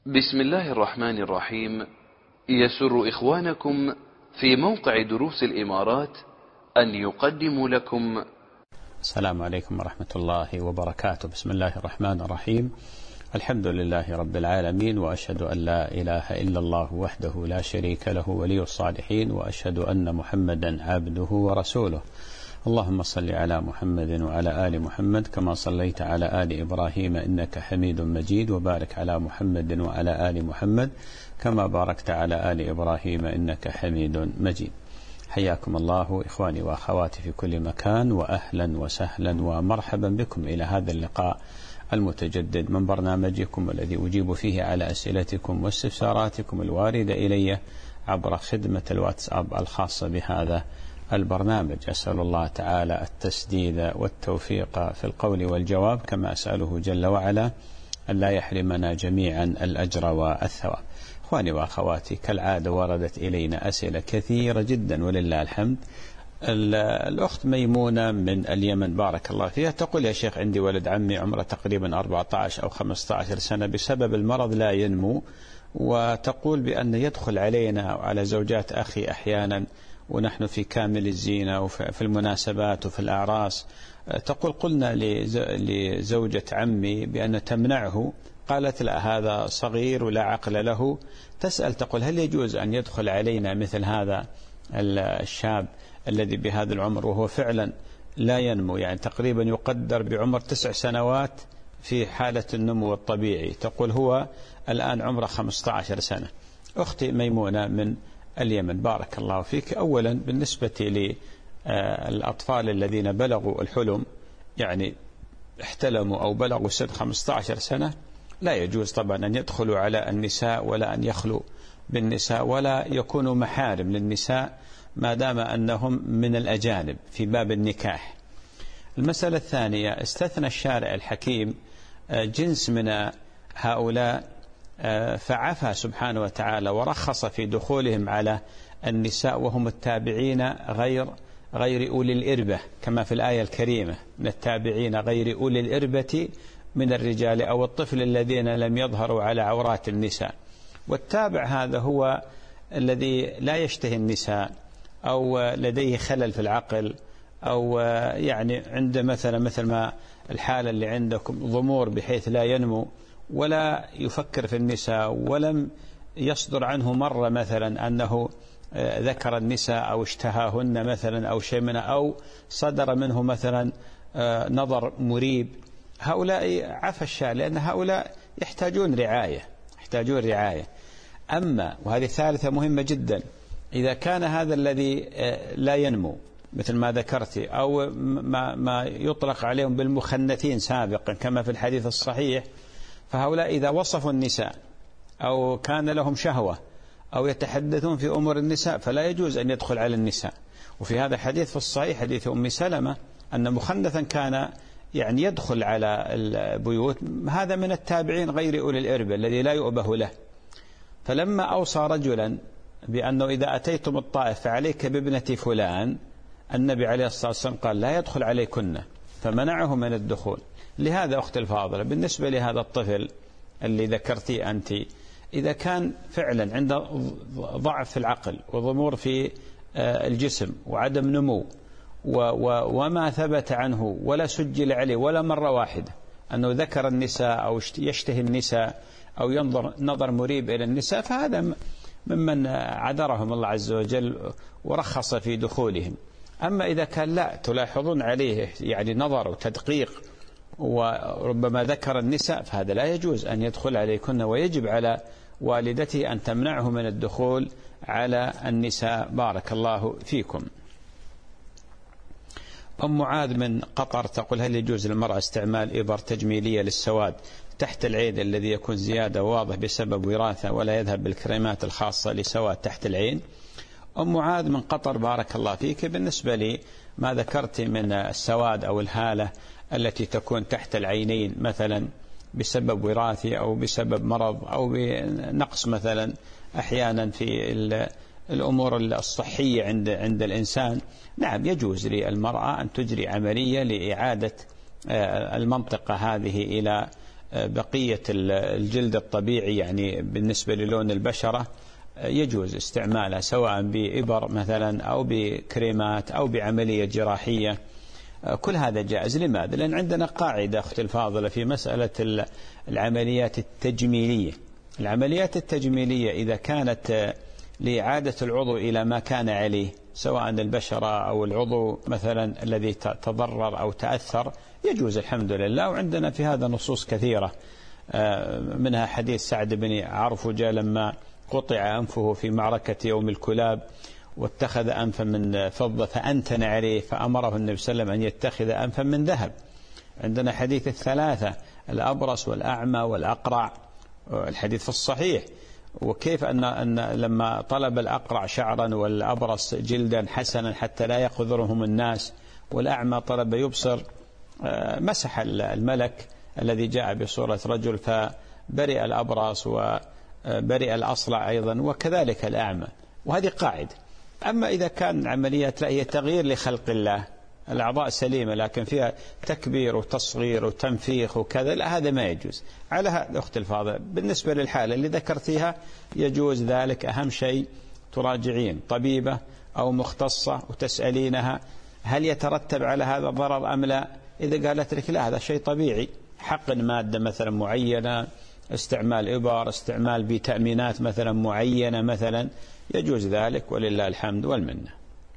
بسم الله الرحمن الرحيم. يسر إخوانكم في موقع دروس الإمارات أن يقدموا لكم. السلام عليكم ورحمة الله وبركاته. بسم الله الرحمن الرحيم. الحمد لله رب العالمين، وأشهد أن لا إله إلا الله وحده لا شريك له ولي الصالحين، وأشهد أن محمدا عبده ورسوله. اللهم صل على محمد وعلى آل محمد كما صليت على آل إبراهيم إنك حميد مجيد، وبارك على محمد وعلى آل محمد كما باركت على آل إبراهيم إنك حميد مجيد. حياكم الله إخواني وأخواتي في كل مكان، وأهلا وسهلا ومرحبا بكم إلى هذا اللقاء المتجدد من برنامجكم الذي أجيب فيه على أسئلتكم واستفساراتكم الواردة إلي عبر خدمة الواتساب الخاصة بهذا البرنامج. أسأل الله تعالى التسديد والتوفيق في القول والجواب، كما أسأله جل وعلا أن لا يحرمنا جميعا الأجر والثواب. إخواني وأخواتي، كالعادة وردت إلينا أسئلة كثيرة جدا ولله الحمد. الأخت ميمونة من اليمن بارك الله فيها تقول: يا شيخ، عندي ولد عمي عمره تقريبا 14 أو 15 سنة، بسبب المرض لا ينمو، وتقول بأن يدخل علينا وعلى زوجات أخي أحيانا ونحن في كامل الزينة وفي المناسبات وفي الأعراس. تقول: قلنا لزوجة عمي بأن تمنعه، قالت لا، هذا صغير ولا عقل له. تسأل تقول: هل يجوز أن يدخل علينا مثل هذا الشاب الذي بهذا العمر وهو فعلا لا ينمو، يعني تقريبا يقدر بعمر 9 سنوات في حالة النمو الطبيعي؟ تقول هو الآن عمره 15 سنة. أختي ميمونة من اليمن بارك الله فيك، أولا بالنسبة للأطفال الذين بلغوا الحلم، يعني احتلموا أو بلغوا سن 15 سنة، لا يجوز طبعا أن يدخلوا على النساء ولا أن يخلوا بالنساء ولا يكونوا محارم للنساء ما دام أنهم من الأجانب في باب النكاح. المسألة الثانية، استثنى الشارع الحكيم جنس من هؤلاء، فعفى سبحانه وتعالى ورخص في دخولهم على النساء وهم التابعين غير أولي الإربة، كما في الآية الكريمة: من التابعين غير أولي الإربة من الرجال أو الطفل الذين لم يظهروا على عورات النساء. والتابع هذا هو الذي لا يشتهي النساء، أو لديه خلل في العقل، أو يعني عنده مثل ما الحالة اللي عندكم ضمور بحيث لا ينمو ولا يفكر في النساء، ولم يصدر عنه مرة مثلا أنه ذكر النساء أو اشتهاهن مثلا أو شيء منها، أو صدر منه مثلا نظر مريب. هؤلاء عفى الشارع، لأن هؤلاء يحتاجون رعاية. أما وهذه الثالثة مهمة جدا، إذا كان هذا الذي لا ينمو مثل ما ذكرت، أو ما يطلق عليهم بالمخنثين سابقا كما في الحديث الصحيح، فهؤلاء إذا وصفوا النساء أو كان لهم شهوة أو يتحدثون في أمور النساء فلا يجوز أن يدخل على النساء. وفي هذا الحديث في الصحيح حديث أم سلمة أن مخنثا كان يعني يدخل على البيوت، هذا من التابعين غير أولي الإربة الذي لا يؤبه له. فلما أوصى رجلا بأنه إذا أتيتم الطائف فعليك بابنة فلان، النبي عليه الصلاة والسلام قال: لا يدخل عليكن، فمنعه من الدخول. لهذا أختي الفاضلة، بالنسبة لهذا الطفل اللي ذكرتي أنت، إذا كان فعلا عنده ضعف في العقل وضمور في الجسم وعدم نمو، وما ثبت عنه ولا سجل عليه ولا مرة واحدة أنه ذكر النساء أو يشتهي النساء أو ينظر نظر مريب إلى النساء، فهذا ممن عذرهم الله عز وجل ورخص في دخولهم. أما إذا كان لا تلاحظون عليه يعني نظر وتدقيق وربما ذكر النساء، فهذا لا يجوز أن يدخل عليكن، ويجب على والدته أن تمنعه من الدخول على النساء. بارك الله فيكم. أم معاذ من قطر تقول: هل يجوز للمرأة استعمال إبر تجميلية للسواد تحت العين الذي يكون زيادة واضح بسبب وراثة ولا يذهب بالكريمات الخاصة لسواد تحت العين؟ أم معاذ من قطر بارك الله فيك، بالنسبة لي ما ذكرت من السواد أو الهالة التي تكون تحت العينين مثلا بسبب وراثي أو بسبب مرض أو بنقص مثلا أحيانا في الأمور الصحية عند الإنسان، نعم يجوز للمرأة أن تجري عملية لإعادة المنطقة هذه إلى بقية الجلد الطبيعي يعني بالنسبة للون البشرة يجوز استعمالها سواء بإبر مثلا أو بكريمات أو بعملية جراحية، كل هذا جائز. لماذا؟ لأن عندنا قاعدة أختي الفاضلة في مسألة العمليات التجميلية. العمليات التجميلية إذا كانت لإعادة العضو إلى ما كان عليه سواء البشرة أو العضو مثلا الذي تضرر أو تأثر يجوز الحمد لله. وعندنا في هذا نصوص كثيرة، منها حديث سعد بن عرفجة لما قطع أنفه في معركة يوم الكلاب واتخذ أنفا من فضة فأنتن عليه فأمره النبي صلى الله عليه وسلم أن يتخذ أنفا من ذهب. عندنا حديث الثلاثة الأبرص والأعمى والأقرع، الحديث في الصحيح، وكيف أن لما طلب الأقرع شعرا والأبرص جلدا حسنا حتى لا يقذرهم الناس والأعمى طلب يبصر، مسح الملك الذي جاء بصورة رجل فبرئ الأبرص وبرئ الأصلع أيضا وكذلك الأعمى. وهذه قاعدة. أما إذا كان عمليات لا هي تغيير لخلق الله، الأعضاء سليمة لكن فيها تكبير وتصغير وتنفيخ وكذا، لا هذا ما يجوز. على هذا أخت الفاضل بالنسبة للحالة اللي ذكرتيها يجوز ذلك. أهم شيء تراجعين طبيبة أو مختصة وتسألينها هل يترتب على هذا ضرر أم لا. إذا قالت لك لا هذا شيء طبيعي، حقن مادة مثلا معينة، استعمال إبر، استعمال فيتامينات مثلا معينة مثلا، يجوز ذلك ولله الحمد والمنة.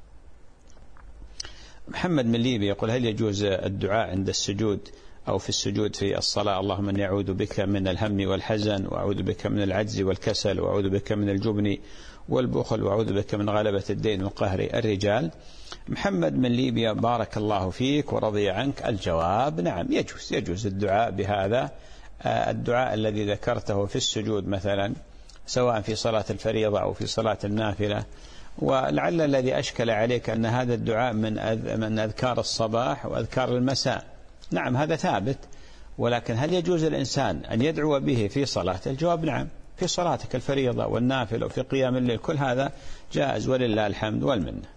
محمد من ليبيا يقول هل يجوز الدعاء عند السجود أو في السجود في الصلاة؟ اللهم إني أعوذ بك من الهم والحزن وأعوذ بك من العجز والكسل وأعوذ بك من الجبن والبخل وأعوذ بك من غلبة الدين وقهر الرجال. محمد من ليبيا بارك الله فيك ورضي عنك. الجواب نعم يجوز الدعاء بهذا الدعاء الذي ذكرته في السجود مثلا سواء في صلاة الفريضة أو في صلاة النافلة. ولعل الذي أشكل عليك أن هذا الدعاء من أذكار الصباح وأذكار المساء. نعم هذا ثابت، ولكن هل يجوز الإنسان أن يدعو به في صلاة؟ الجواب نعم، في صلاتك الفريضة والنافلة وفي قيام الليل كل هذا جائز ولله الحمد والمنة.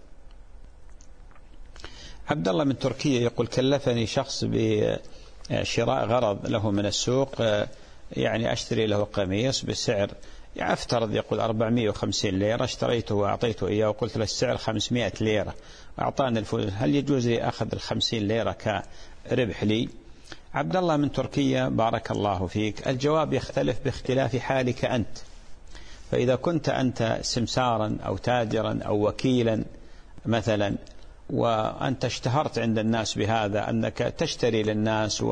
عبد الله من تركيا يقول كلفني شخص بشراء غرض له من السوق، يعني أشتري له قميص بسعر أفترض يقول 450 ليرة، اشتريته وأعطيته إياه وقلت له السعر 500 ليرة، أعطاني الفلوس، هل يجوز لي أخذ 50 ليرة كربح لي؟ عبد الله من تركيا بارك الله فيك. الجواب يختلف باختلاف حالك أنت. فإذا كنت أنت سمسارا أو تاجرا أو وكيلا مثلا وأنت اشتهرت عند الناس بهذا أنك تشتري للناس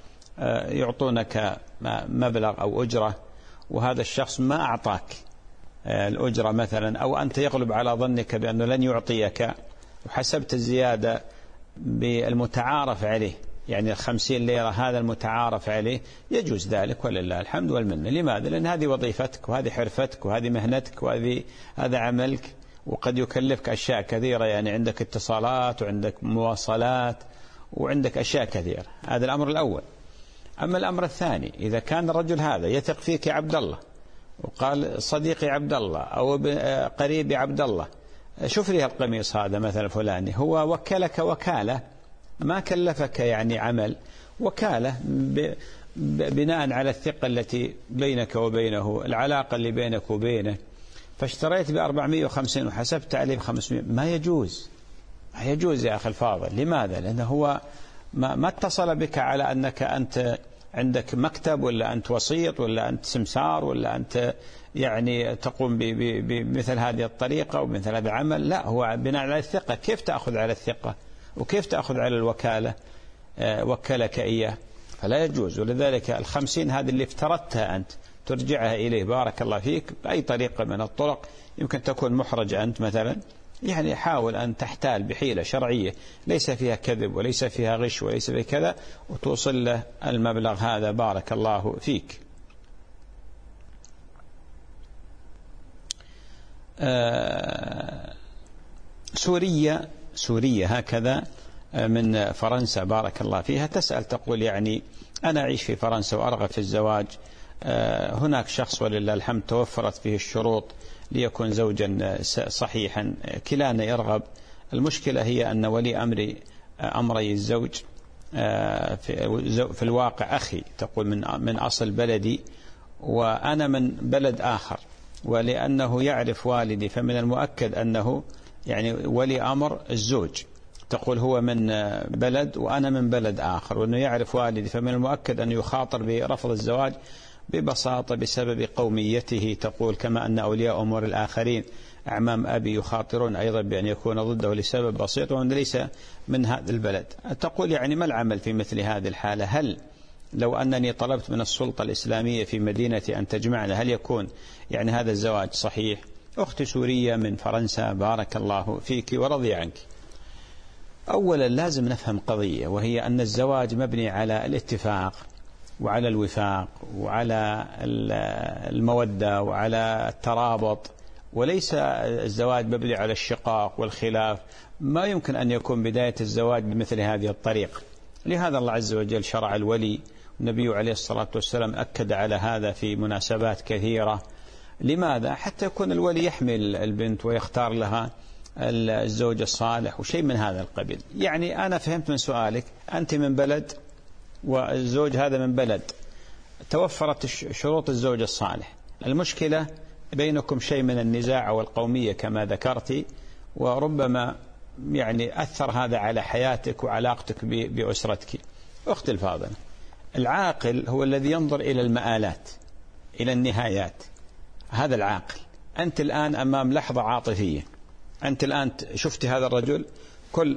ويعطونك مبلغ أو أجرة وهذا الشخص ما أعطاك الأجرة مثلا، أو أنت يغلب على ظنك بأنه لن يعطيك وحسبت الزيادة بالمتعارف عليه، يعني 50 ليرة هذا المتعارف عليه، يجوز ذلك ولله الحمد والمنة. لماذا؟ لأن هذه وظيفتك وهذه حرفتك وهذه مهنتك هذا عملك، وقد يكلفك أشياء كثيرة، يعني عندك اتصالات وعندك مواصلات وعندك أشياء كثيرة. هذا الأمر الأول. أما الأمر الثاني، إذا كان الرجل هذا يثق فيك يا عبد الله وقال صديقي عبد الله أو قريبي عبد الله شوف لي القميص هذا مثلا فلاني، هو وكلك وكالة، ما كلفك يعني عمل، وكالة بناء على الثقة التي بينك وبينه، العلاقة اللي بينك وبينه، فاشتريت ب450 وحسبت عليه ب500، ما يجوز يا أخي الفاضل. لماذا؟ لأنه هو ما اتصل بك على أنك أنت عندك مكتب ولا أنت وسيط ولا أنت سمسار ولا أنت يعني تقوم بمثل هذه الطريقة ومثل هذا العمل، لا، هو بناء على الثقة. كيف تأخذ على الثقة وكيف تأخذ على الوكالة؟ وكلك إياه، فلا يجوز. ولذلك 50 هذه اللي افترضتها أنت ترجعها إليه بارك الله فيك بأي طريقة من الطرق. يمكن تكون محرج أنت مثلا، يعني حاول أن تحتال بحيلة شرعية ليس فيها كذب وليس فيها غش وليس فيها كذا، وتوصل له المبلغ هذا بارك الله فيك. سوريا هكذا من فرنسا بارك الله فيها تسأل تقول يعني أنا أعيش في فرنسا وأرغب في الزواج، هناك شخص ولله الحمد توفرت فيه الشروط ليكون زوجا صحيحا، كلانا يرغب. المشكلة هي أن ولي أمري الزوج في الواقع أخي، تقول من أصل بلدي وأنا من بلد آخر، ولأنه يعرف والدي فمن المؤكد أنه يعني ولي أمر الزوج، تقول هو من بلد وأنا من بلد آخر، وأنه يعرف والدي فمن المؤكد أن يخاطر برفض الزواج ببساطة بسبب قوميته، تقول كما أن أولياء أمور الآخرين أعمام أبي يخاطرون أيضا بأن يكون ضده لسبب بسيط وأنه ليس من هذا البلد. تقول يعني ما العمل في مثل هذه الحالة؟ هل لو أنني طلبت من السلطة الإسلامية في مدينتي أن تجمعنا هل يكون يعني هذا الزواج صحيح؟ أختي سورية من فرنسا بارك الله فيك ورضي عنك. أولا لازم نفهم قضية، وهي أن الزواج مبني على الاتفاق وعلى الوفاق وعلى المودة وعلى الترابط، وليس الزواج مبني على الشقاق والخلاف. ما يمكن أن يكون بداية الزواج بمثل هذه الطريقة. لهذا الله عز وجل شرع الولي، النبي عليه الصلاة والسلام أكد على هذا في مناسبات كثيرة. لماذا؟ حتى يكون الولي يحمل البنت ويختار لها الزوج الصالح وشيء من هذا القبيل. يعني أنا فهمت من سؤالك أنت من بلد والزوج هذا من بلد، توفرت شروط الزوج الصالح، المشكلة بينكم شيء من النزاع والقومية كما ذكرتي، وربما يعني أثر هذا على حياتك وعلاقتك بأسرتك. أختي الفاضلة، العاقل هو الذي ينظر إلى المآلات، إلى النهايات. هذا العاقل. أنت الآن أمام لحظة عاطفية، أنت الآن شفت هذا الرجل كل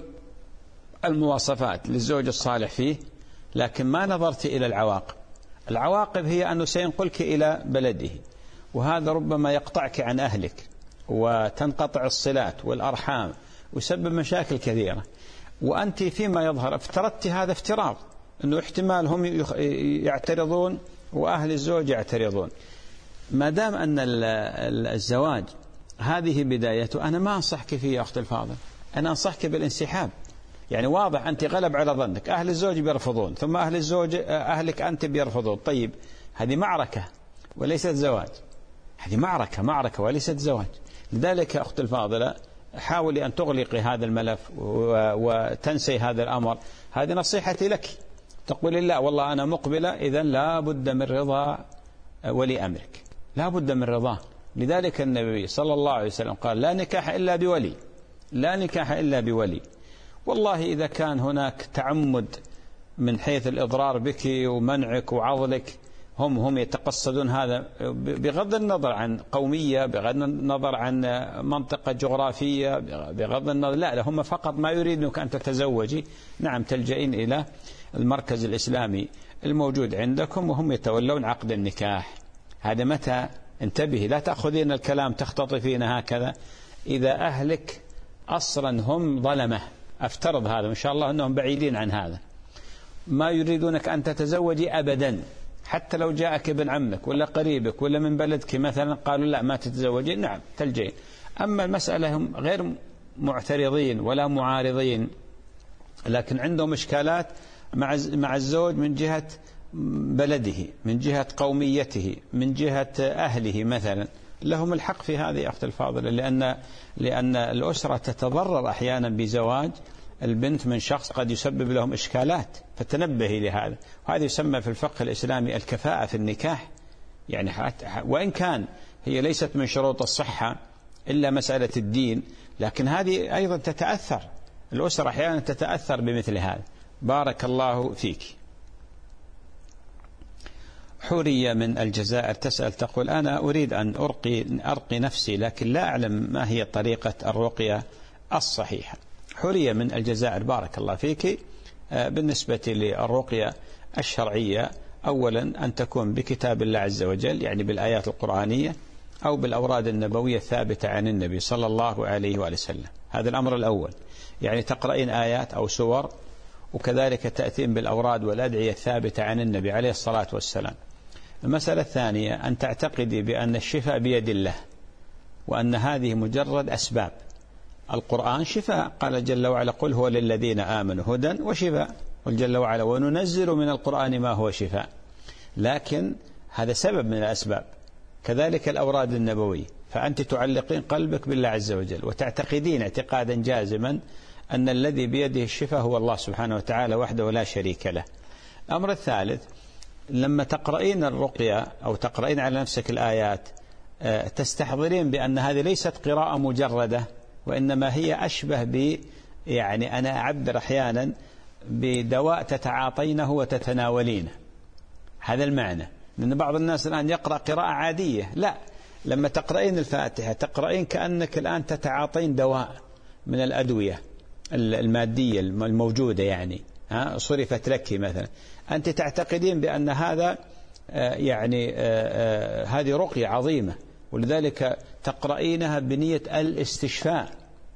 المواصفات للزوج الصالح فيه، لكن ما نظرت إلى العواقب. العواقب هي أنه سينقلك إلى بلده، وهذا ربما يقطعك عن أهلك وتنقطع الصلات والأرحام ويسبب مشاكل كثيرة. وأنت فيما يظهر افترضت هذا افتراض أنه احتمال هم يعترضون وأهل الزوج يعترضون. ما دام أن الزواج هذه بدايته، أنا ما أنصحك فيه يا أخت الفاضل، أنا أنصحك بالانسحاب. يعني واضح أنت غلب على ظنك أهل الزوج بيرفضون، ثم أهل الزوج أهلك أنت بيرفضون. طيب هذه معركة وليست زواج، هذه معركة وليست زواج. لذلك يا أخت الفاضلة حاولي أن تغلقي هذا الملف وتنسي هذا الأمر. هذه نصيحتي لك. تقول لا والله أنا مقبلة، إذن لا بد من رضا ولي أمرك، لا بد من رضاه. لذلك النبي صلى الله عليه وسلم قال لا نكاح إلا بولي، لا نكاح إلا بولي. والله إذا كان هناك تعمد من حيث الإضرار بك ومنعك وعضلك، هم يتقصدون هذا بغض النظر عن قومية، بغض النظر عن منطقة جغرافية، بغض النظر، لا هم فقط ما يريدونك أن تتزوجي. نعم تلجئين إلى المركز الإسلامي الموجود عندكم وهم يتولون عقد النكاح. هذا متى؟ انتبهي، لا تأخذين الكلام تختطفين هكذا. إذا أهلك أصلا هم ظلمة، أفترض هذا إن شاء الله أنهم بعيدين عن هذا، ما يريدونك أن تتزوجي أبدا، حتى لو جاءك ابن عمك ولا قريبك ولا من بلدك مثلا قالوا لا ما تتزوجين، نعم تلجئين. أما المسألة هم غير معترضين ولا معارضين، لكن عندهم إشكالات مع الزوج من جهة بلده، من جهة قوميته، من جهة أهله مثلا. لهم الحق في هذه يا أخت الفاضلة، لأن الأسرة تتضرر أحيانا بزواج البنت من شخص قد يسبب لهم إشكالات، فتنبهي لهذا. وهذا يسمى في الفقه الإسلامي الكفاءة في النكاح. يعني وإن كان هي ليست من شروط الصحة إلا مسألة الدين، لكن هذه أيضا تتأثر، الأسرة أحيانا تتأثر بمثل هذا. بارك الله فيك. حورية من الجزائر تسأل تقول أنا أريد أن أرقي نفسي، لكن لا أعلم ما هي طريقة الرقية الصحيحة. حورية من الجزائر بارك الله فيك. بالنسبة للرقية الشرعية، أولا أن تكون بكتاب الله عز وجل، يعني بالآيات القرآنية أو بالأوراد النبوية الثابتة عن النبي صلى الله عليه وآله وسلم. هذا الأمر الأول، يعني تقرأين آيات أو سور، وكذلك تأتين بالأوراد والأدعية الثابتة عن النبي عليه الصلاة والسلام. المسألة الثانية أن تعتقدي بأن الشفاء بيد الله، وأن هذه مجرد أسباب. القرآن شفاء، قال جل وعلا قل هو للذين آمنوا هدى وشفاء، قل جل وعلا وننزل من القرآن ما هو شفاء، لكن هذا سبب من الأسباب. كذلك الأوراد النبوية، فأنت تعلقين قلبك بالله عز وجل وتعتقدين اعتقادا جازما أن الذي بيده الشفاء هو الله سبحانه وتعالى وحده لا شريك له. الأمر الثالث، لما تقرأين الرقية أو تقرأين على نفسك الآيات تستحضرين بأن هذه ليست قراءة مجردة، وإنما هي أشبه يعني أنا أعبر أحيانا بدواء تتعاطينه وتتناولينه. هذا المعنى، لأن بعض الناس الآن يقرأ قراءة عادية، لا، لما تقرأين الفاتحة تقرأين كأنك الآن تتعاطين دواء من الأدوية المادية الموجودة، يعني صرفت لك مثلا، أنت تعتقدين بأن هذا يعني هذه رقية عظيمة، ولذلك تقرأينها بنية الاستشفاء،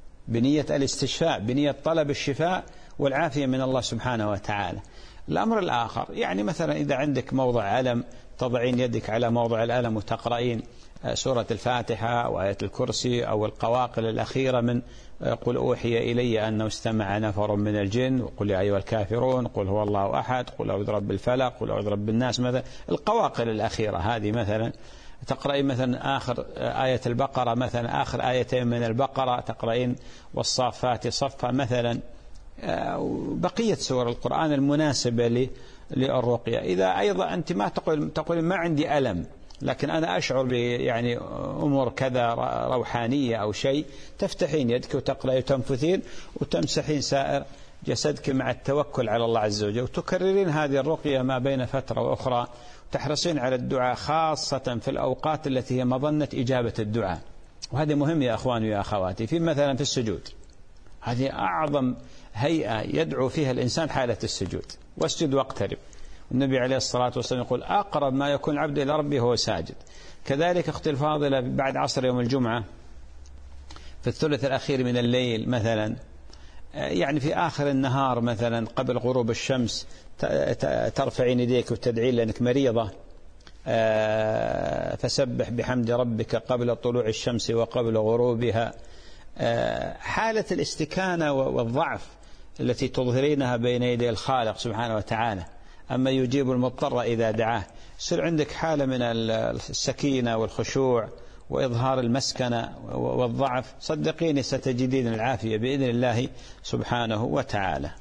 بنية طلب الشفاء والعافية من الله سبحانه وتعالى. الأمر الآخر، يعني مثلا إذا عندك موضع ألم تضعين يدك على موضع الألم وتقرأين سورة الفاتحة أو آية الكرسي أو القواقل الأخيرة من قل أوحي إلي أنه استمع نفر من الجن، وقل يا أيها الكافرون، قل هو الله أحد، قل أعوذ برب الفلق، قل أعوذ برب الناس، مثلا القواقل الأخيرة هذه. مثلا تقرأين مثلا آخر آية البقرة، مثلا آخر آيتين من البقرة تقرأين والصافات صفا مثلا، بقية سور القرآن المناسبة للرقية. إذا أيضا أنت ما تقول ما عندي ألم، لكن أنا أشعر يعني أمور كذا روحانية أو شيء، تفتحين يدك وتقرأي وتنفثين وتمسحين سائر جسدك مع التوكل على الله عز وجل، وتكررين هذه الرقية ما بين فترة وأخرى، تحرصين على الدعاء خاصة في الأوقات التي هي مظنة إجابة الدعاء. وهذا مهم يا أخواني ويا أخواتي، في مثلا في السجود، هذه أعظم هيئة يدعو فيها الإنسان حالة السجود، واسجد واقترب. النبي عليه الصلاة والسلام يقول أقرب ما يكون العبد إلى ربه هو ساجد. كذلك أختي الفاضلة بعد عصر يوم الجمعة في الثلث الأخير من الليل مثلا، يعني في آخر النهار مثلا قبل غروب الشمس ترفعين يديك وتدعين لأنك مريضة، فسبح بحمد ربك قبل طلوع الشمس وقبل غروبها. حالة الاستكانة والضعف التي تظهرينها بين يدي الخالق سبحانه وتعالى، أما يجيب المضطر إذا دعاه، يصير عندك حالة من السكينة والخشوع وإظهار المسكنة والضعف، صدقيني ستجدين العافية بإذن الله سبحانه وتعالى.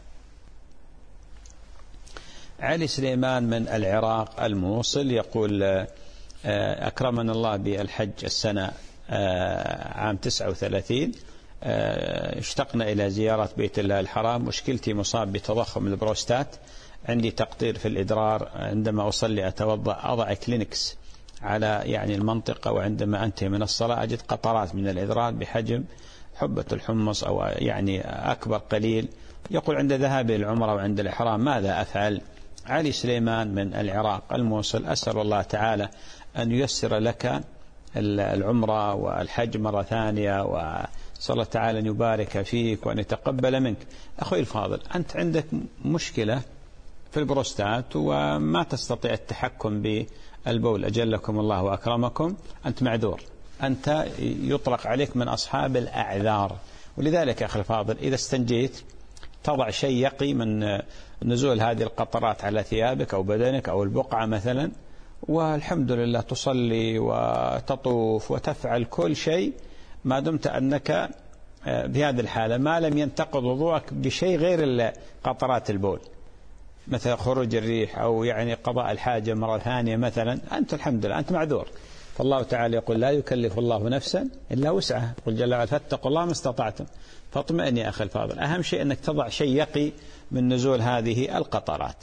علي سليمان من العراق الموصل يقول أكرمنا الله بالحج السنة عام 39، اشتقنا إلى زيارة بيت الله الحرام. مشكلتي مصاب بتضخم البروستات، عندي تقطير في الإدرار، عندما أصلي أتوضأ أضع كلينكس على يعني المنطقة، وعندما أنتهي من الصلاة أجد قطرات من الإدرار بحجم حبة الحمص أو يعني أكبر قليل. يقول عند ذهابي العمرة وعند الإحرام ماذا أفعل؟ علي سليمان من العراق الموصل، أسأل الله تعالى أن ييسر لك العمرة والحج مرة ثانية، وصلى الله تعالى أن يبارك فيك وأن يتقبل منك. أخوي الفاضل، أنت عندك مشكلة في البروستات وما تستطيع التحكم بالبول، أجلكم الله وأكرمكم، أنت معذور، أنت يطلق عليك من أصحاب الأعذار. ولذلك أخي الفاضل إذا استنجيت تضع شيء يقي من نزول هذه القطرات على ثيابك أو بدنك أو البقعة مثلا، والحمد لله تصلي وتطوف وتفعل كل شيء ما دمت أنك بهذه الحالة ما لم ينتقض وضوءك بشيء غير قطرات البول، مثل خروج الريح أو يعني قضاء الحاجة مرة ثانية مثلا، أنت الحمد لله أنت معذور. فالله تعالى يقول لا يكلف الله نفسا إلا وسعها، قل جل وعلا فاتقوا الله ما استطعتم. فاطمئن يا أخي الفاضل، أهم شيء أنك تضع شيء يقي من نزول هذه القطرات.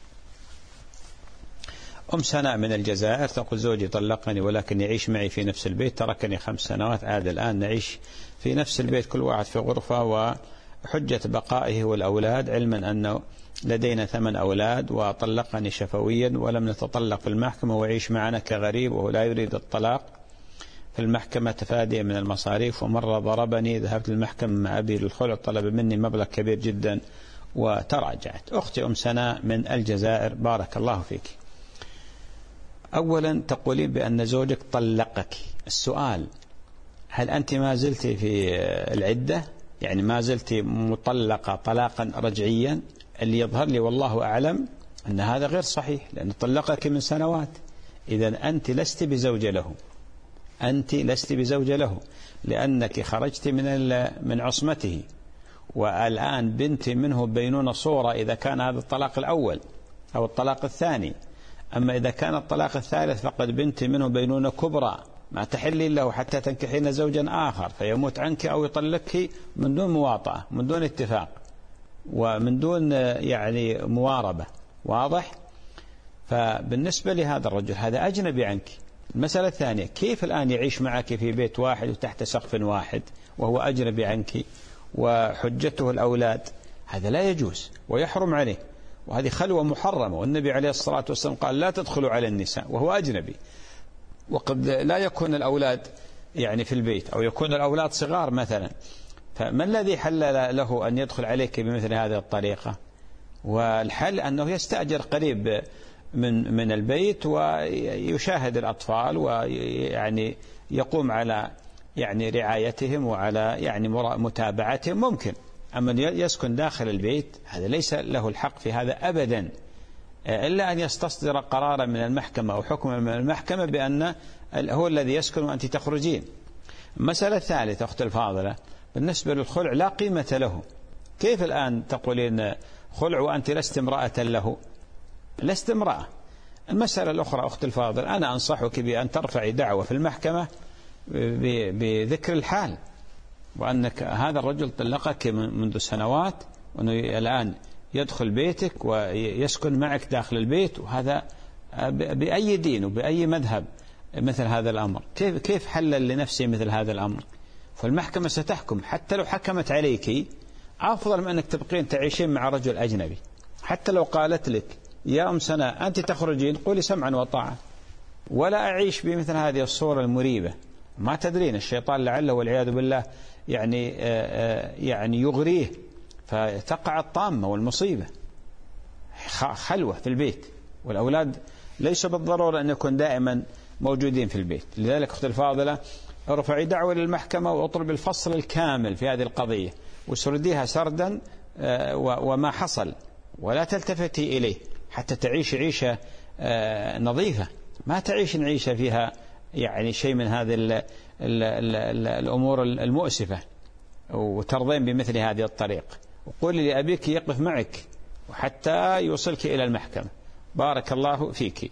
أم سناء من الجزائر تقول زوجي طلقني ولكن يعيش معي في نفس البيت، تركني 5 سنوات، عاد الآن نعيش في نفس البيت كل واحد في غرفة، وحجة بقائه والأولاد، علما أنه لدينا 8 أولاد، وطلقني شفويا ولم نتطلق في المحكمة ويعيش معنا كغريب وهو لا يريد الطلاق في المحكمة تفاديا من المصاريف، ومرة ضربني، ذهبت للمحكمة مع أبي للخلع، طلب مني مبلغ كبير جدا وتراجعت. أختي أم سناء من الجزائر بارك الله فيك. أولا تقولين بأن زوجك طلقك، السؤال هل أنت ما زلت في العدة؟ يعني ما زلت مطلقة طلاقا رجعيا؟ اللي يظهر لي والله أعلم أن هذا غير صحيح، لأنه طلقك من سنوات، إذا أنت لست بزوجة له، أنت لست بزوجة له، لأنك خرجت من عصمته، والآن بنتي منه بينونة صورة إذا كان هذا الطلاق الأول أو الطلاق الثاني. أما إذا كان الطلاق الثالث فقد بنتي منه بينونة كبرى ما تحل له حتى تنكحين زوجا آخر فيموت عنك أو يطلقك من دون مواطأة، من دون اتفاق، ومن دون يعني مواربة. واضح؟ فبالنسبة لهذا الرجل هذا أجنبي عنك. المسألة الثانية، كيف الآن يعيش معك في بيت واحد وتحت سقف واحد وهو أجنبي عنك وحجته الأولاد؟ هذا لا يجوز ويحرم عليه، وهذه خلوة محرمة. والنبي عليه الصلاة والسلام قال لا تدخلوا على النساء وهو أجنبي. وقد لا يكون الأولاد يعني في البيت أو يكون الأولاد صغار مثلا، فما الذي حل له أن يدخل عليك بمثل هذه الطريقة؟ والحل أنه يستأجر قريب من البيت ويشاهد الأطفال ويعني يقوم على يعني رعايتهم وعلى يعني متابعتهم ممكن. أما يسكن داخل البيت هذا ليس له الحق في هذا أبدا، إلا أن يستصدر قرارا من المحكمة أو حكما من المحكمة بأن هو الذي يسكن وأنت تخرجين. مسألة ثالثة أخت الفاضلة، بالنسبة للخلع لا قيمة له. كيف الآن تقولين خلع وأنت لست امرأة له؟ لست امرأة. المسألة الأخرى أخت الفاضل، أنا أنصحك بأن ترفعي دعوة في المحكمة بذكر الحال، وأنك هذا الرجل طلقك منذ سنوات وأنه الآن يدخل بيتك ويسكن معك داخل البيت، وهذا بأي دين وبأي مذهب مثل هذا الأمر؟ كيف حلل لنفسه مثل هذا الأمر؟ فالمحكمة ستحكم. حتى لو حكمت عليك أفضل من أنك تبقين تعيشين مع رجل أجنبي. حتى لو قالت لك يا أم سنة أنت تخرجين، قولي سمعا وطاعة، ولا أعيش بمثل هذه الصورة المريبة. ما تدرين الشيطان لعله والعياذ بالله يعني يغريه فتقع الطامة والمصيبة. خلوة في البيت، والأولاد ليس بالضرورة أن يكون دائما موجودين في البيت. لذلك أختي الفاضلة ارفعي دعوة للمحكمة واطلب الفصل الكامل في هذه القضية وسرديها سردا وما حصل، ولا تلتفتي إليه حتى تعيش عيشة نظيفة. ما تعيش عيشة فيها يعني شيء من هذه الأمور المؤسفة وترضين بمثل هذه الطريق. وقولي لأبيك يقف معك وحتى يوصلك إلى المحكمة. بارك الله فيك.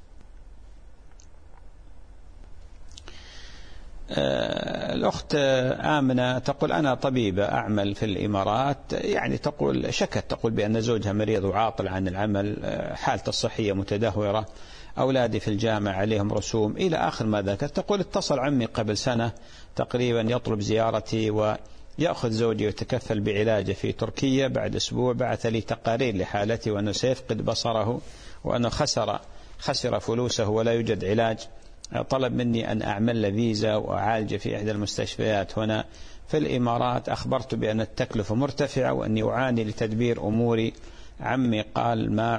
الأخت آمنة تقول أنا طبيبة أعمل في الإمارات، يعني تقول شكت، تقول بأن زوجها مريض وعاطل عن العمل، حالته الصحية متدهورة، أولادي في الجامعة عليهم رسوم إلى آخر ما ذكرت. تقول اتصل عمي قبل سنة تقريبا يطلب زيارتي ويأخذ زوجي ويتكفل بعلاجه في تركيا. بعد أسبوع بعث لي تقارير لحالتي وأنه سيفقد بصره وأنه خسر فلوسه ولا يوجد علاج. طلب مني أن أعمل له فيزا وأعالج في إحدى المستشفيات هنا في الإمارات. أخبرت بأن التكلفة مرتفعة وأني أعاني لتدبير أموري. عمي قال ما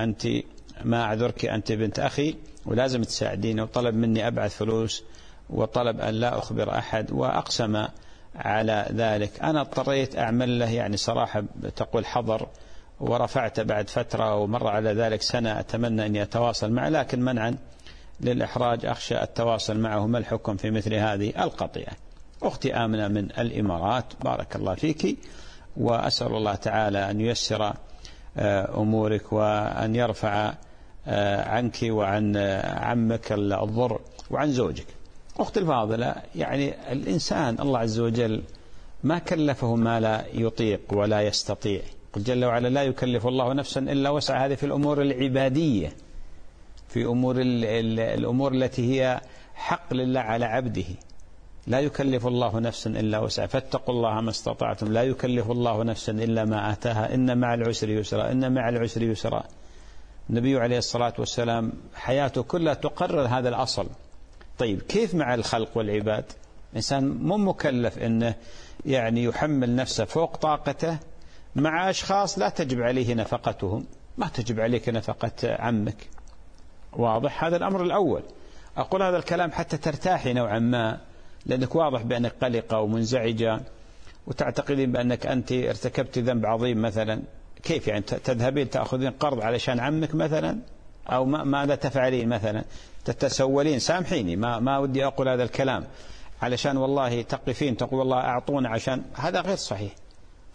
أعذرك أنت بنت أخي ولازم تساعديني، وطلب مني أبعث فلوس وطلب أن لا أخبر أحد وأقسم على ذلك. أنا اضطريت أعمل له يعني صراحة تقول حظر، ورفعت بعد فترة ومر على ذلك سنة أتمنى أن يتواصل معه، لكن منعا للإحراج أخشى التواصل معه. ما الحكم في مثل هذه القضية؟ أختي آمنة من الإمارات بارك الله فيك، وأسأل الله تعالى أن ييسر أمورك وأن يرفع عنك وعن عمك الضر وعن زوجك. أختي الفاضلة، يعني الإنسان الله عز وجل ما كلفه ما لا يطيق ولا يستطيع. قل جل وعلا لا يكلف الله نفسا إلا وسعها. هذه في الأمور العبادية، في الأمور التي هي حق لله على عبده. لا يكلف الله نفسا إلا وسعها، فاتقوا الله ما استطعتم. لا يكلف الله نفسا إلا ما آتاها، إن مع العسر يسرا، إن مع العسر يسرا. النبي عليه الصلاة والسلام حياته كلها تقرر هذا الأصل. طيب كيف مع الخلق والعباد؟ إنسان مو مكلف إنه يعني يحمل نفسه فوق طاقته مع أشخاص لا تجب عليه نفقتهم. ما تجب عليك نفقة عمك. واضح هذا الأمر الأول. أقول هذا الكلام حتى ترتاحي نوعا ما، لأنك واضح بأنك قلقة ومنزعجة وتعتقدين بأنك أنت ارتكبت ذنب عظيم مثلا. كيف يعني تذهبين تأخذين قرض علشان عمك مثلا؟ أو ماذا تفعلين مثلا؟ تتسولين، سامحيني ما ودي أقول هذا الكلام، علشان والله تقفين تقول والله أعطونا عشان هذا غير صحيح.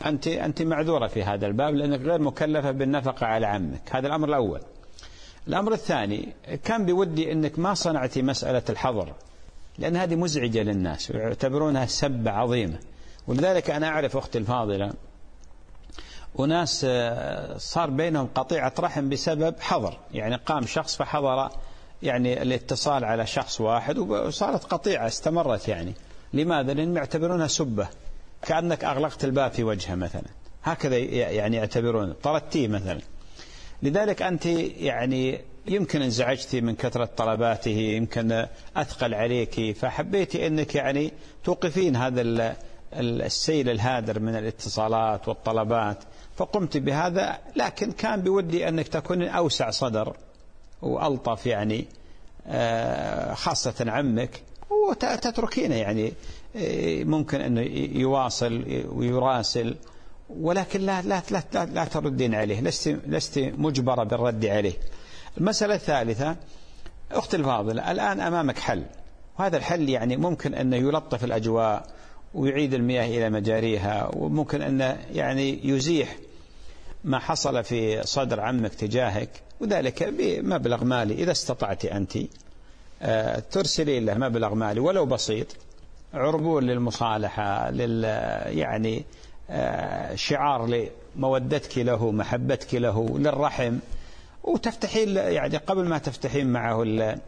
أنت معذورة في هذا الباب لأنك غير مكلفة بالنفقة على عمك. هذا الأمر الأول. الأمر الثاني، كان بودي أنك ما صنعتي مسألة الحظر، لأن هذه مزعجة للناس ويعتبرونها سبة عظيمة. ولذلك أنا أعرف أختي الفاضلة وناس صار بينهم قطيعة رحم بسبب حظر، يعني قام شخص فحظر يعني الاتصال على شخص واحد وصارت قطيعة استمرت. يعني لماذا؟ لأنهم يعتبرونها سبة، كأنك أغلقت الباب في وجهه مثلا، هكذا يعني يعتبرون، طردتيه مثلا. لذلك أنت يعني يمكن انزعجتي من كثرة طلباته، يمكن أثقل عليك، فحبيتي أنك يعني توقفين هذا السيل الهادر من الاتصالات والطلبات، فقمت بهذا. لكن كان بودي أنك تكون أوسع صدر وألطف، يعني خاصة عمك، وتتركينه يعني ممكن أنه يواصل ويراسل، ولكن لا تردين عليه، لست مجبرة بالرد عليه. المسألة الثالثة، أختي الفاضلة، الآن أمامك حل، وهذا الحل يعني ممكن أنه يلطف الأجواء ويعيد المياه إلى مجاريها، وممكن أنه يعني يزيح ما حصل في صدر عمك تجاهك، وذلك بمبلغ مالي. إذا استطعت أنت ترسلي له مبلغ مالي ولو بسيط، عربون للمصالحة، يعني شعار لمودتك له، محبتك له، للرحم، وتفتحين يعني قبل ما تفتحين معه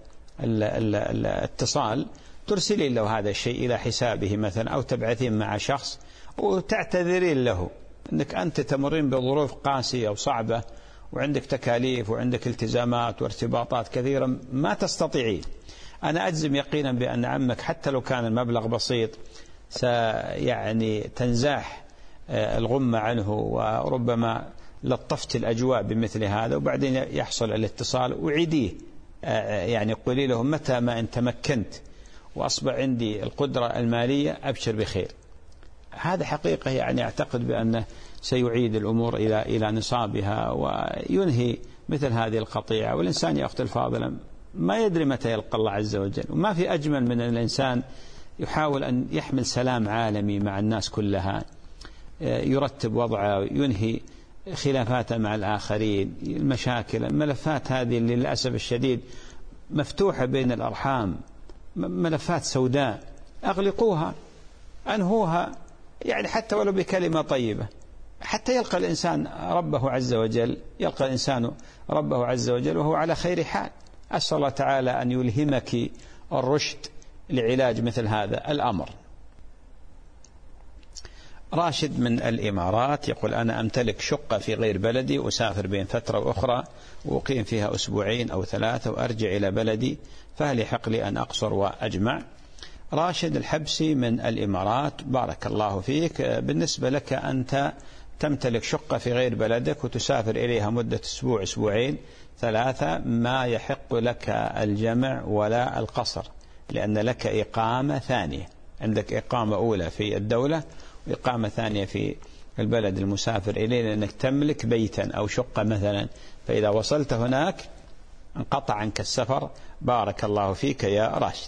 الاتصال ترسلين له هذا الشيء إلى حسابه مثلا، أو تبعثين مع شخص وتعتذرين له أنك أنت تمرين بظروف قاسية وصعبة، وعندك تكاليف وعندك التزامات وارتباطات كثيرة ما تستطيعين. أنا أجزم يقينا بأن عمك حتى لو كان المبلغ بسيط يعني تنزاح الغمة عنه، وربما لطفت الأجواء بمثل هذا، وبعدين يحصل الاتصال وعيديه، يعني قولي له متى ما أن تمكنت وأصبح عندي القدرة المالية أبشر بخير. هذا حقيقة يعني أعتقد بأنه سيعيد الأمور إلى نصابها وينهي مثل هذه القطيعة. والإنسان يا أختي الفاضلة ما يدري متى يلقى الله عز وجل، وما في أجمل من الإنسان يحاول أن يحمل سلام عالمي مع الناس كلها، يرتب وضعه، ينهي خلافاته مع الآخرين، المشاكل، الملفات هذه اللي للأسف الشديد مفتوحة بين الأرحام، ملفات سوداء، أغلقوها، أنهوها، يعني حتى ولو بكلمة طيبة، حتى يلقى الإنسان ربه عز وجل، يلقى الإنسان ربه عز وجل وهو على خير حال. أسأل الله تعالى أن يلهمك الرشد لعلاج مثل هذا الأمر. راشد من الإمارات يقول: أنا أمتلك شقة في غير بلدي، أسافر بين فترة وأخرى وأقيم فيها أسبوعين أو 3 وأرجع إلى بلدي، فهل يحق لي أن أقصر وأجمع؟ راشد الحبسي من الإمارات، بارك الله فيك. بالنسبة لك أنت تمتلك شقة في غير بلدك وتسافر إليها مدة أسبوع، أسبوعين، 3، ما يحق لك الجمع ولا القصر، لأن لك إقامة ثانية، عندك إقامة أولى في الدولة وإقامة ثانية في البلد المسافر إليه، لأنك تملك بيتا أو شقة مثلا، فإذا وصلت هناك انقطع عنك السفر. بارك الله فيك يا راشد.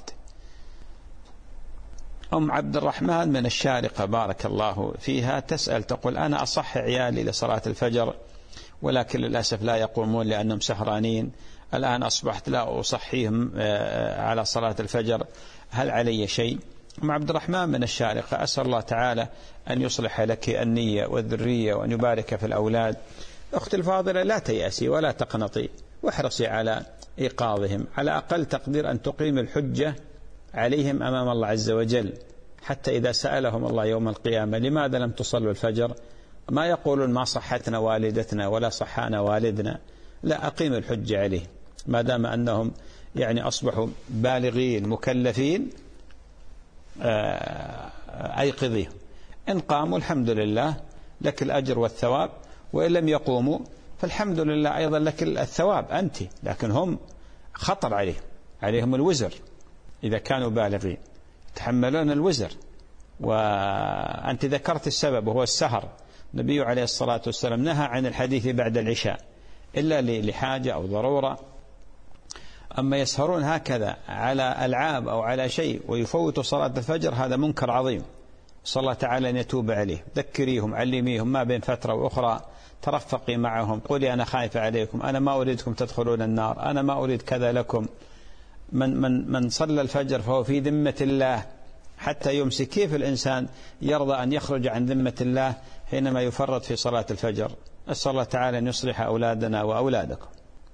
أم عبد الرحمن من الشارقة، بارك الله فيها، تسأل تقول: أنا أصح عيالي لصلاة الفجر ولكن للأسف لا يقومون لأنهم سهرانين، الآن أصبحت لا أصحيهم على صلاة الفجر، هل علي شيء؟ أم عبد الرحمن من الشارقة، أسأل الله تعالى أن يصلح لك النية والذرية وأن يبارك في الأولاد. أختي الفاضلة، لا تيأسي ولا تقنطي، واحرصي على إيقاظهم، على أقل تقدير أن تقيم الحجة عليهم أمام الله عز وجل، حتى إذا سألهم الله يوم القيامة لماذا لم تصلوا الفجر، ما يقولون ما صحتنا والدتنا ولا صحانا والدنا، لا، أقيم الحجة عليهم ما دام أنهم يعني أصبحوا بالغين مكلفين، أيقظيهم. إن قاموا الحمد لله لك الأجر والثواب، وإن لم يقوموا فالحمد لله أيضا لك الثواب أنت، لكن هم خطر عليهم الوزر، إذا كانوا بالغين يتحملون الوزر. وأنت ذكرت السبب وهو السهر، النبي عليه الصلاة والسلام نهى عن الحديث بعد العشاء إلا لحاجة أو ضرورة. أما يسهرون هكذا على ألعاب أو على شيء ويفوتوا صلاة الفجر، هذا منكر عظيم، صلى الله تعالى أن يتوب عليه. ذكريهم، علميهم، ما بين فترة وأخرى ترفقي معهم، قولي أنا خايفة عليكم، أنا ما أريدكم تدخلون النار، أنا ما أريد كذا لكم. من صلى الفجر فهو في ذمة الله حتى يمسي. كيف الإنسان يرضى أن يخرج عن ذمة الله حينما يفرط في صلاة الفجر؟ أسأل الله تعالى أن يصلح أولادنا وأولادكم.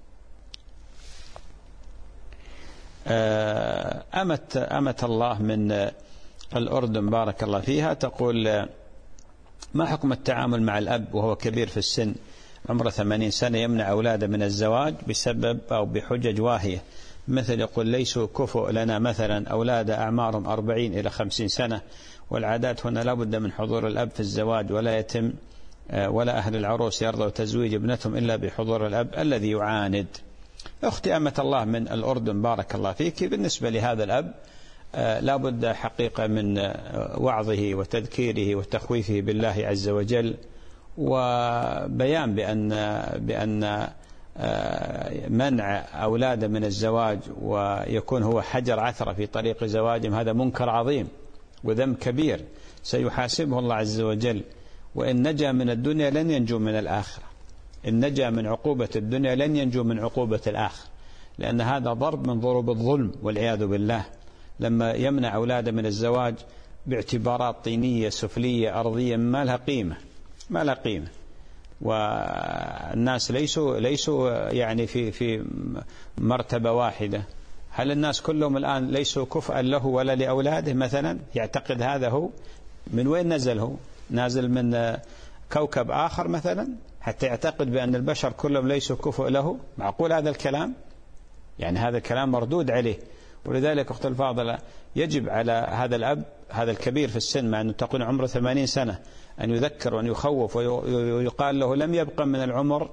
أمة الله من الأردن بارك الله فيها تقول: ما حكم التعامل مع الأب وهو كبير في السن عمره 80 سنة يمنع أولاده من الزواج بسبب أو بحجج واهية، مثل يقول ليسوا كفؤ لنا، مثلا أولاد أعمارهم 40 إلى 50 سنة، والعادات هنا لا بد من حضور الأب في الزواج، ولا يتم ولا أهل العروس يرضوا تزويج ابنتهم إلا بحضور الأب الذي يعاند. أختي أمة الله من الأردن بارك الله فيك، بالنسبة لهذا الأب لا بد حقيقة من وعظه وتذكيره وتخويفه بالله عز وجل، وبيان بأن منع أولاده من الزواج ويكون هو حجر عثرة في طريق زواجهم هذا منكر عظيم وذنب كبير سيحاسبه الله عز وجل. وإن نجا من الدنيا لن ينجو من الآخرة، إن نجا من عقوبة الدنيا لن ينجو من عقوبة الآخرة، لأن هذا ضرب من ضروب الظلم والعياذ بالله، لما يمنع أولاده من الزواج باعتبارات طينية سفلية أرضية ما لها قيمة، ما لها قيمة. والناس ليسوا يعني في مرتبة واحدة. هل الناس كلهم الآن ليسوا كفءا له ولا لأولاده مثلا؟ يعتقد هذا هو؟ من وين نزل هو؟ نازل من كوكب آخر مثلا حتى يعتقد بأن البشر كلهم ليسوا كفء له؟ معقول هذا الكلام؟ يعني هذا الكلام مردود عليه. ولذلك أخت الفاضلة يجب على هذا الأب هذا الكبير في السن مع أنه تقول عمره 80 سنة أن يذكر وأن يخوف ويقال له لم يبقى من العمر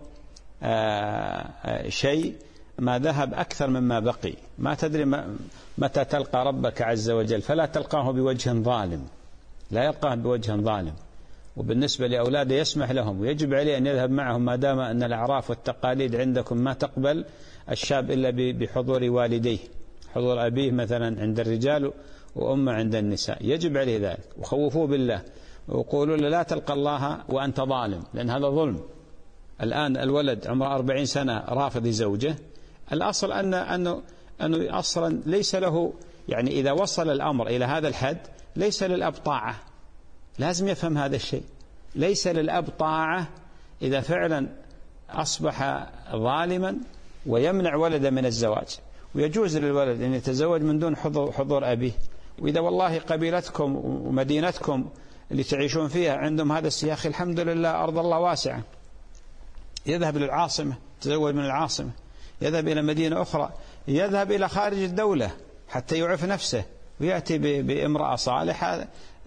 شيء، ما ذهب أكثر مما بقي، ما تدري متى تلقى ربك عز وجل، فلا تلقاه بوجه ظالم، لا يلقاه بوجه ظالم. وبالنسبة لأولاده يسمح لهم ويجب عليه أن يذهب معهم، ما دام أن الأعراف والتقاليد عندكم ما تقبل الشاب إلا بحضور والديه، حضور أبيه مثلا عند الرجال وأمه عند النساء، يجب عليه ذلك. وخوفوه بالله وقولوا له لا تلقى الله وأنت ظالم، لأن هذا ظلم. الآن الولد عمره 40 سنة رافض زوجه، الأصل أنه أصلا ليس له، يعني إذا وصل الأمر إلى هذا الحد ليس للأب طاعة، لازم يفهم هذا الشيء. ليس للأب طاعة إذا فعلا أصبح ظالما ويمنع ولده من الزواج. ويجوز للولد أن يتزوج من دون حضور أبيه. وإذا والله قبيلتكم ومدينتكم اللي تعيشون فيها عندهم هذا السياخ، الحمد لله أرض الله واسعة، يذهب للعاصمة، تزوج من العاصمة، يذهب إلى مدينة أخرى، يذهب إلى خارج الدولة حتى يعرف نفسه، ويأتي بامرأة صالحة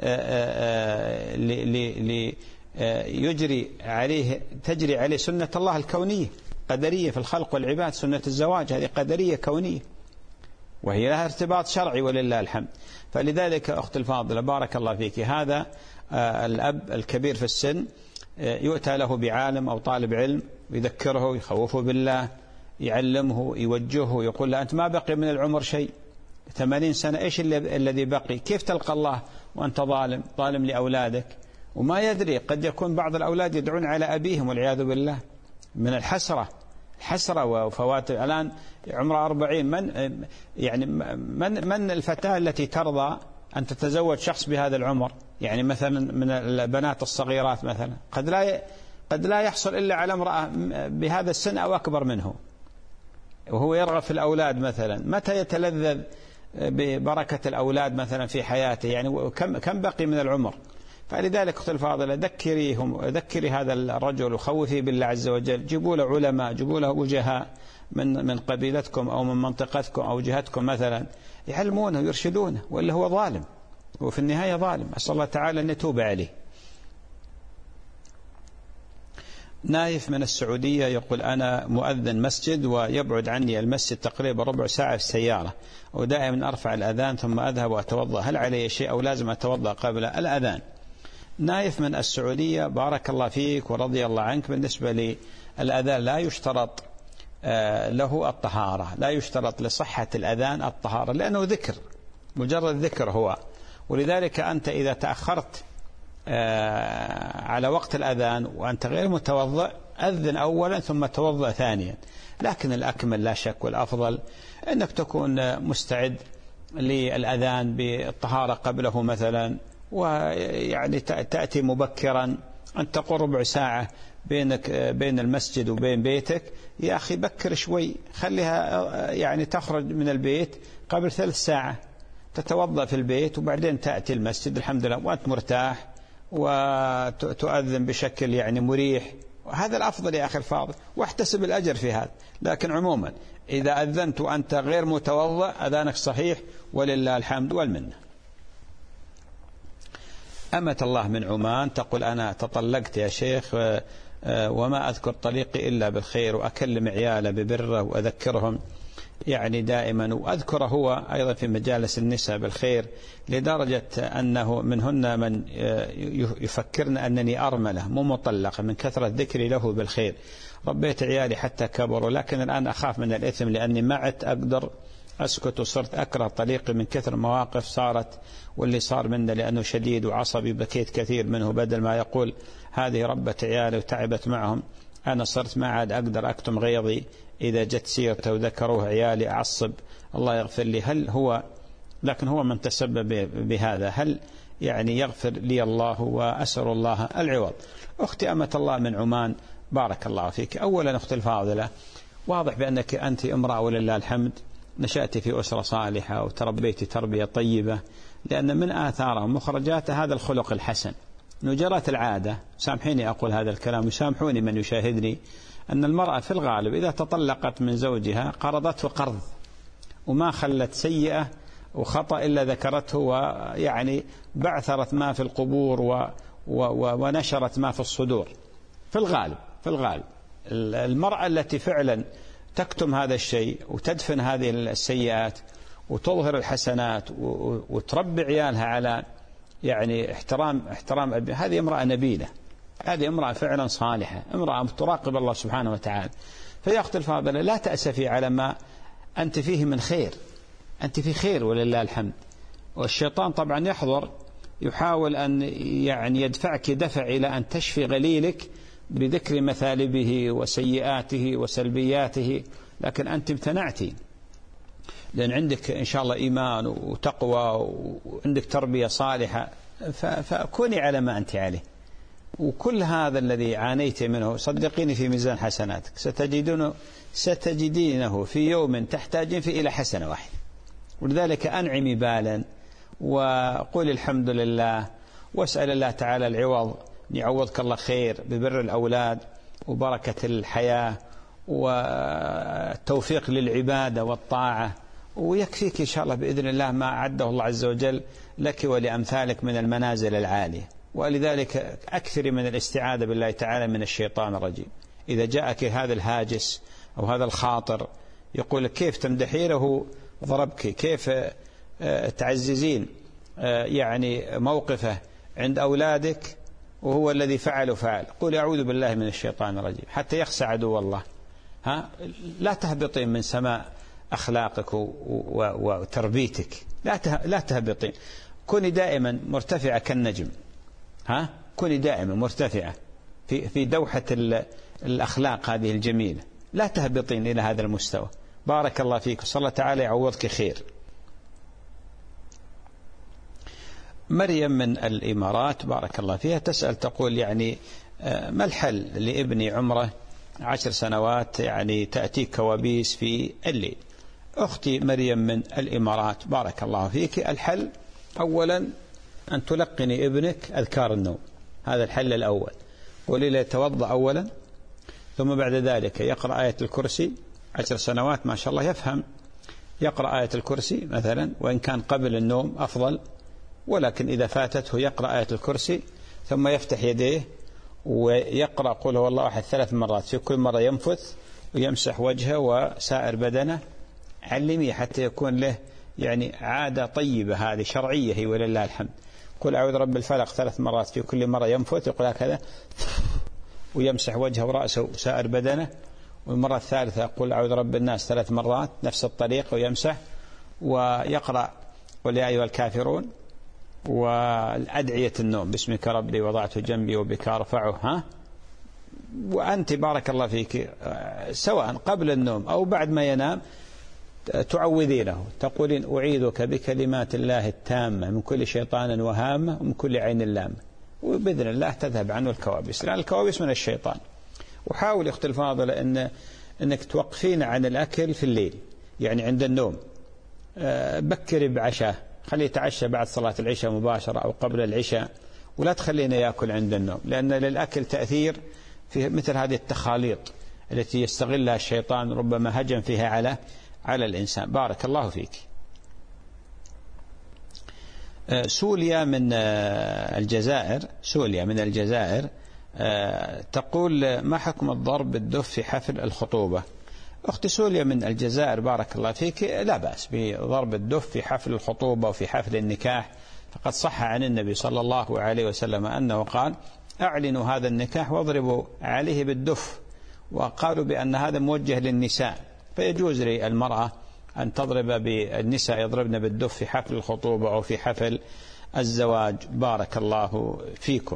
تجري عليه سنة الله الكونية قدرية في الخلق والعباد. سنة الزواج هذه قدرية كونية وهي لها ارتباط شرعي ولله الحمد. فلذلك أخت الفاضلة بارك الله فيك، هذا الأب الكبير في السن يؤتى له بعالم أو طالب علم يذكره يخوفه بالله، يعلمه يوجهه، يقول له أنت ما بقي من العمر شيء، 80 سنة إيش الذي بقي؟ كيف تلقى الله وأنت ظالم لأولادك؟ وما يدري قد يكون بعض الأولاد يدعون على أبيهم والعياذ بالله من الحسرة وفوات. الآن عمره 40، من الفتاة التي ترضى أن تتزوج شخص بهذا العمر؟ يعني مثلا من البنات الصغيرات مثلا قد لا يحصل إلا على امرأة بهذا السن أو أكبر منه، وهو يرغب في الأولاد مثلا. متى يتلذذ ببركة الأولاد مثلا في حياته؟ يعني كم بقي من العمر؟ فلذلك أخت الفاضلة ذكري هذا الرجل وخوفي بالله عز وجل. جيبوا له علماء، جيبوا له وجهاء من قبيلتكم أو من منطقتكم أو جهتكم مثلا، يعلمونه ويرشدونه، وإلا هو ظالم، وفي النهاية ظالم. أسأل الله تعالى أن يتوب عليه. نايف من السعودية يقول أنا مؤذن مسجد ويبعد عني المسجد تقريبا ربع ساعة في السيارة، ودائما أرفع الأذان ثم أذهب وأتوضأ، هل علي شيء أو لازم أتوضأ قبل الأذان؟ نايف من السعودية بارك الله فيك ورضي الله عنك، بالنسبة للأذان لا يشترط له الطهارة، لا يشترط لصحة الأذان الطهارة، لأنه ذكر، مجرد ذكر هو، ولذلك أنت إذا تأخرت على وقت الأذان وأنت غير متوضئ أذن أولا ثم توضأ ثانيا. لكن الأكمل لا شك والأفضل أنك تكون مستعد للأذان بالطهارة قبله مثلا، ويعني تأتي مبكرا، أن تقول ربع ساعة بينك بين المسجد وبين بيتك، يا أخي بكر شوي، خليها يعني تخرج من البيت قبل 3 ساعة، تتوضأ في البيت وبعدين تأتي المسجد الحمد لله وأنت مرتاح وتؤذن بشكل يعني مريح. هذا الأفضل يا أخي الفاضل، واحتسب الأجر في هذا. لكن عموما إذا أذنت وأنت غير متوضأ أذانك صحيح ولله الحمد والمنة. أمة الله من عمان تقول: أنا تطلقت يا شيخ وما أذكر طريقي إلا بالخير، وأكلم عياله ببره وأذكرهم يعني دائما، وأذكره هو أيضا في مجالس النساء بالخير، لدرجة أنه منهن من يفكرن أنني أرملة مو مطلقة من كثرة ذكري له بالخير. ربيت عيالي حتى كبروا، لكن الآن أخاف من الإثم لأني ما عدت أقدر أسكت، وصرت أكره طريقي من كثر مواقف صارت واللي صار منه لأنه شديد وعصبي. بكيت كثير منه، بدل ما يقول هذه ربة عيالي وتعبت معهم، أنا صرت ما عاد أقدر أكتم غيظي إذا جت سيرته وذكروه عيالي أعصب. الله يغفر لي. هل هو لكن هو من تسبب بهذا، هل يعني يغفر لي الله؟ وأسأل الله العوض. أختي أمة الله من عمان بارك الله فيك. أولا أختي الفاضلة، واضح بأنك أنت امرأة ولله الحمد نشأت في أسرة صالحة وتربيت تربية طيبة، لأن من آثار ومخرجات هذا الخلق الحسن. نجرت العادة، سامحيني أقول هذا الكلام وسامحوني من يشاهدني، أن المرأة في الغالب إذا تطلقت من زوجها قرضته قرض، وما خلت سيئة وخطأ إلا ذكرته، ويعني بعثرت ما في القبور ونشرت ما في الصدور. في الغالب المرأة التي فعلا تكتم هذا الشيء وتدفن هذه السيئات وتظهر الحسنات وتربي عيالها على يعني احترام هذه امرأة نبيلة، هذه امرأة فعلا صالحة، امرأة تراقب الله سبحانه وتعالى. فيا أختي الفاضلة لا تأسفي على ما أنت فيه من خير، أنت في خير ولله الحمد. والشيطان طبعا يحاول أن يعني يدفعك دفع إلى أن تشفي غليلك بذكر مثالبه وسيئاته وسلبياته، لكن أنت امتنعتي، لأن عندك إن شاء الله إيمان وتقوى وعندك تربية صالحة، فكوني على ما أنت عليه. وكل هذا الذي عانيت منه صدقيني في ميزان حسناتك، ستجدينه في يوم تحتاجين فيه إلى حسنة واحدة. ولذلك أنعمي بالا وقول الحمد لله، واسأل الله تعالى العوض، يعوضك الله خير ببر الأولاد وبركة الحياة والتوفيق للعبادة والطاعة، ويكفيك إن شاء الله بإذن الله ما أعده الله عز وجل لك ولأمثالك من المنازل العالية. ولذلك أكثر من الاستعاذة بالله تعالى من الشيطان الرجيم. إذا جاءك هذا الهاجس أو هذا الخاطر يقول كيف تمدحينه ضربك، كيف تعززين يعني موقفه عند أولادك وهو الذي فعل، قول أعوذ بالله من الشيطان الرجيم حتى يخسى عدو الله. لا تهبطين من سماء أخلاقك وتربيتك، لا تهبطين، كوني دائما مرتفعة كالنجم. كوني دائما مرتفعة في دوحة الأخلاق هذه الجميلة، لا تهبطين إلى هذا المستوى. بارك الله فيك، صلى الله تعالى يعوضك خير. مريم من الإمارات بارك الله فيها تسأل تقول يعني ما الحل لابني عمره 10 سنوات يعني تأتي كوابيس في الليل. أختي مريم من الإمارات بارك الله فيك، الحل أولا أن تلقني ابنك أذكار النوم، هذا الحل الأول. قولي له يتوضأ أولا، ثم بعد ذلك يقرأ آية الكرسي. 10 سنوات ما شاء الله يفهم، يقرأ آية الكرسي مثلا، وإن كان قبل النوم أفضل، ولكن إذا فاتته يقرأ آية الكرسي ثم يفتح يديه ويقرأ قل هو الله أحد 3 مرات، في كل مرة ينفث ويمسح وجهه وسائر بدنه. علميه حتى يكون له يعني عادة طيبة، هذه شرعية هي ولله الحمد. قل أعوذ رب الفلق 3 مرات، في كل مرة ينفث يقول هكذا ويمسح وجهه ورأسه وسائر بدنه. والمرة الثالثة قل أعوذ رب الناس 3 مرات نفس الطريقة ويمسح، ويقرأ قل يا أيها الكافرون والأدعية النوم، باسمك ربي وضعت جنبي وبك أرفعه، وأنت بارك الله فيك سواء قبل النوم أو بعد ما ينام تعوذينه، تقولين أعيذك بكلمات الله التامة من كل شيطان وهامة ومن كل عين لامة، وبإذن الله تذهب عنه الكوابيس، لأن الكوابيس من الشيطان. وحاول أختي الفاضلة أنك توقفين عن الأكل في الليل، يعني عند النوم، بكري بعشاء، خليه يتعشى بعد صلاة العشاء مباشرة أو قبل العشاء، ولا تخلينا يأكل عند النوم، لأن للأكل تأثير في مثل هذه التخاليط التي يستغلها الشيطان، ربما هجم فيها على الإنسان. بارك الله فيك. سوليا من الجزائر تقول: ما حكم الضرب بالدف في حفل الخطوبة؟ أختي سوليا من الجزائر بارك الله فيك، لا بأس بضرب الدف في حفل الخطوبة وفي حفل النكاح، فقد صح عن النبي صلى الله عليه وسلم أنه قال: أعلنوا هذا النكاح واضربوا عليه بالدف، وقالوا بأن هذا موجه للنساء، فيجوز للمرأة أن تضرب بالنساء يضربن بالدف في حفل الخطوبة أو في حفل الزواج. بارك الله فيكم.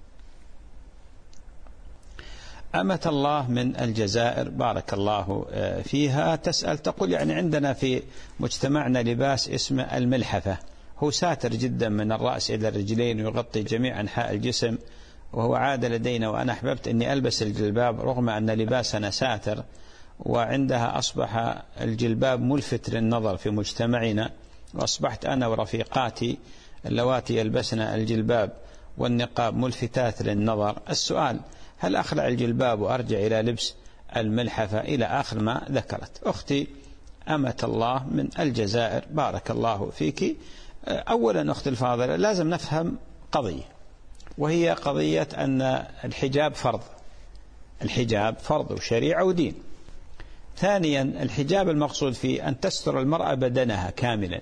أمة الله من الجزائر بارك الله فيها تسأل، تقول: يعني عندنا في مجتمعنا لباس اسمه الملحفة، هو ساتر جدا من الرأس إلى الرجلين ويغطي جميع أنحاء الجسم، وهو عادة لدينا، وأنا أحببت أني ألبس الجلباب رغم أن لباسنا ساتر، وعندها أصبح الجلباب ملفت للنظر في مجتمعنا، وأصبحت أنا ورفيقاتي اللواتي يلبسن الجلباب والنقاب ملفتات للنظر. السؤال: هل أخلع الجلباب وأرجع إلى لبس الملحفة؟ إلى آخر ما ذكرت. أختي أمة الله من الجزائر بارك الله فيك، أولا أختي الفاضلة لازم نفهم قضية، وهي قضية أن الحجاب فرض، الحجاب فرض وشريعة ودين. ثانيا الحجاب المقصود فيه أن تستر المرأة بدنها كاملا،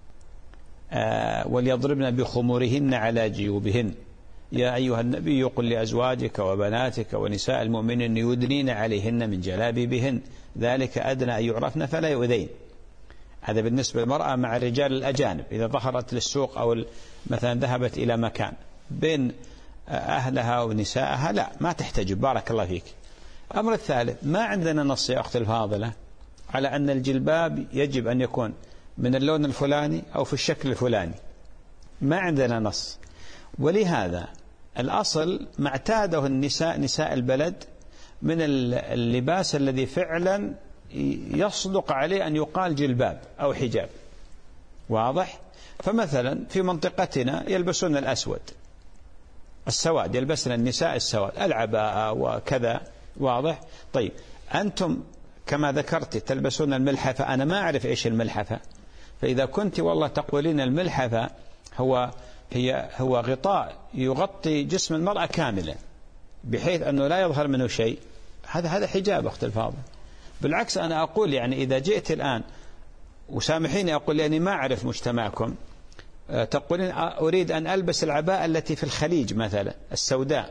وليضربن بخمورهن على جيوبهن، يا أيها النبي قل لأزواجك وبناتك ونساء المؤمنين يدنين عليهن من جلابيبهن ذلك أدنى أن يعرفن فلا يؤذين. هذا بالنسبة للمرأة مع الرجال الأجانب، إذا ظهرت للسوق أو مثلا ذهبت إلى مكان بين أهلها ونسائها لا ما تحتجب. بارك الله فيك. الأمر الثالث، ما عندنا نص يا أختي الفاضلة على أن الجلباب يجب أن يكون من اللون الفلاني أو في الشكل الفلاني، ما عندنا نص. ولهذا الأصل ما اعتاده النساء، نساء البلد، من اللباس الذي فعلا يصدق عليه أن يقال جلباب أو حجاب، واضح؟ فمثلا في منطقتنا يلبسون الأسود، السواد، يلبسن النساء السواد، العباءة وكذا، واضح؟ طيب أنتم كما ذكرت تلبسون الملحفة، أنا ما أعرف إيش الملحفة، فإذا كنت والله تقولين الملحفة هو غطاء يغطي جسم المرأة كاملا بحيث أنه لا يظهر منه شيء، هذا حجاب أخت الفاضل. بالعكس أنا أقول يعني إذا جئت الآن، وسامحيني أقول لأني ما أعرف مجتمعكم، تقولين أريد أن ألبس العباءة التي في الخليج مثلا السوداء،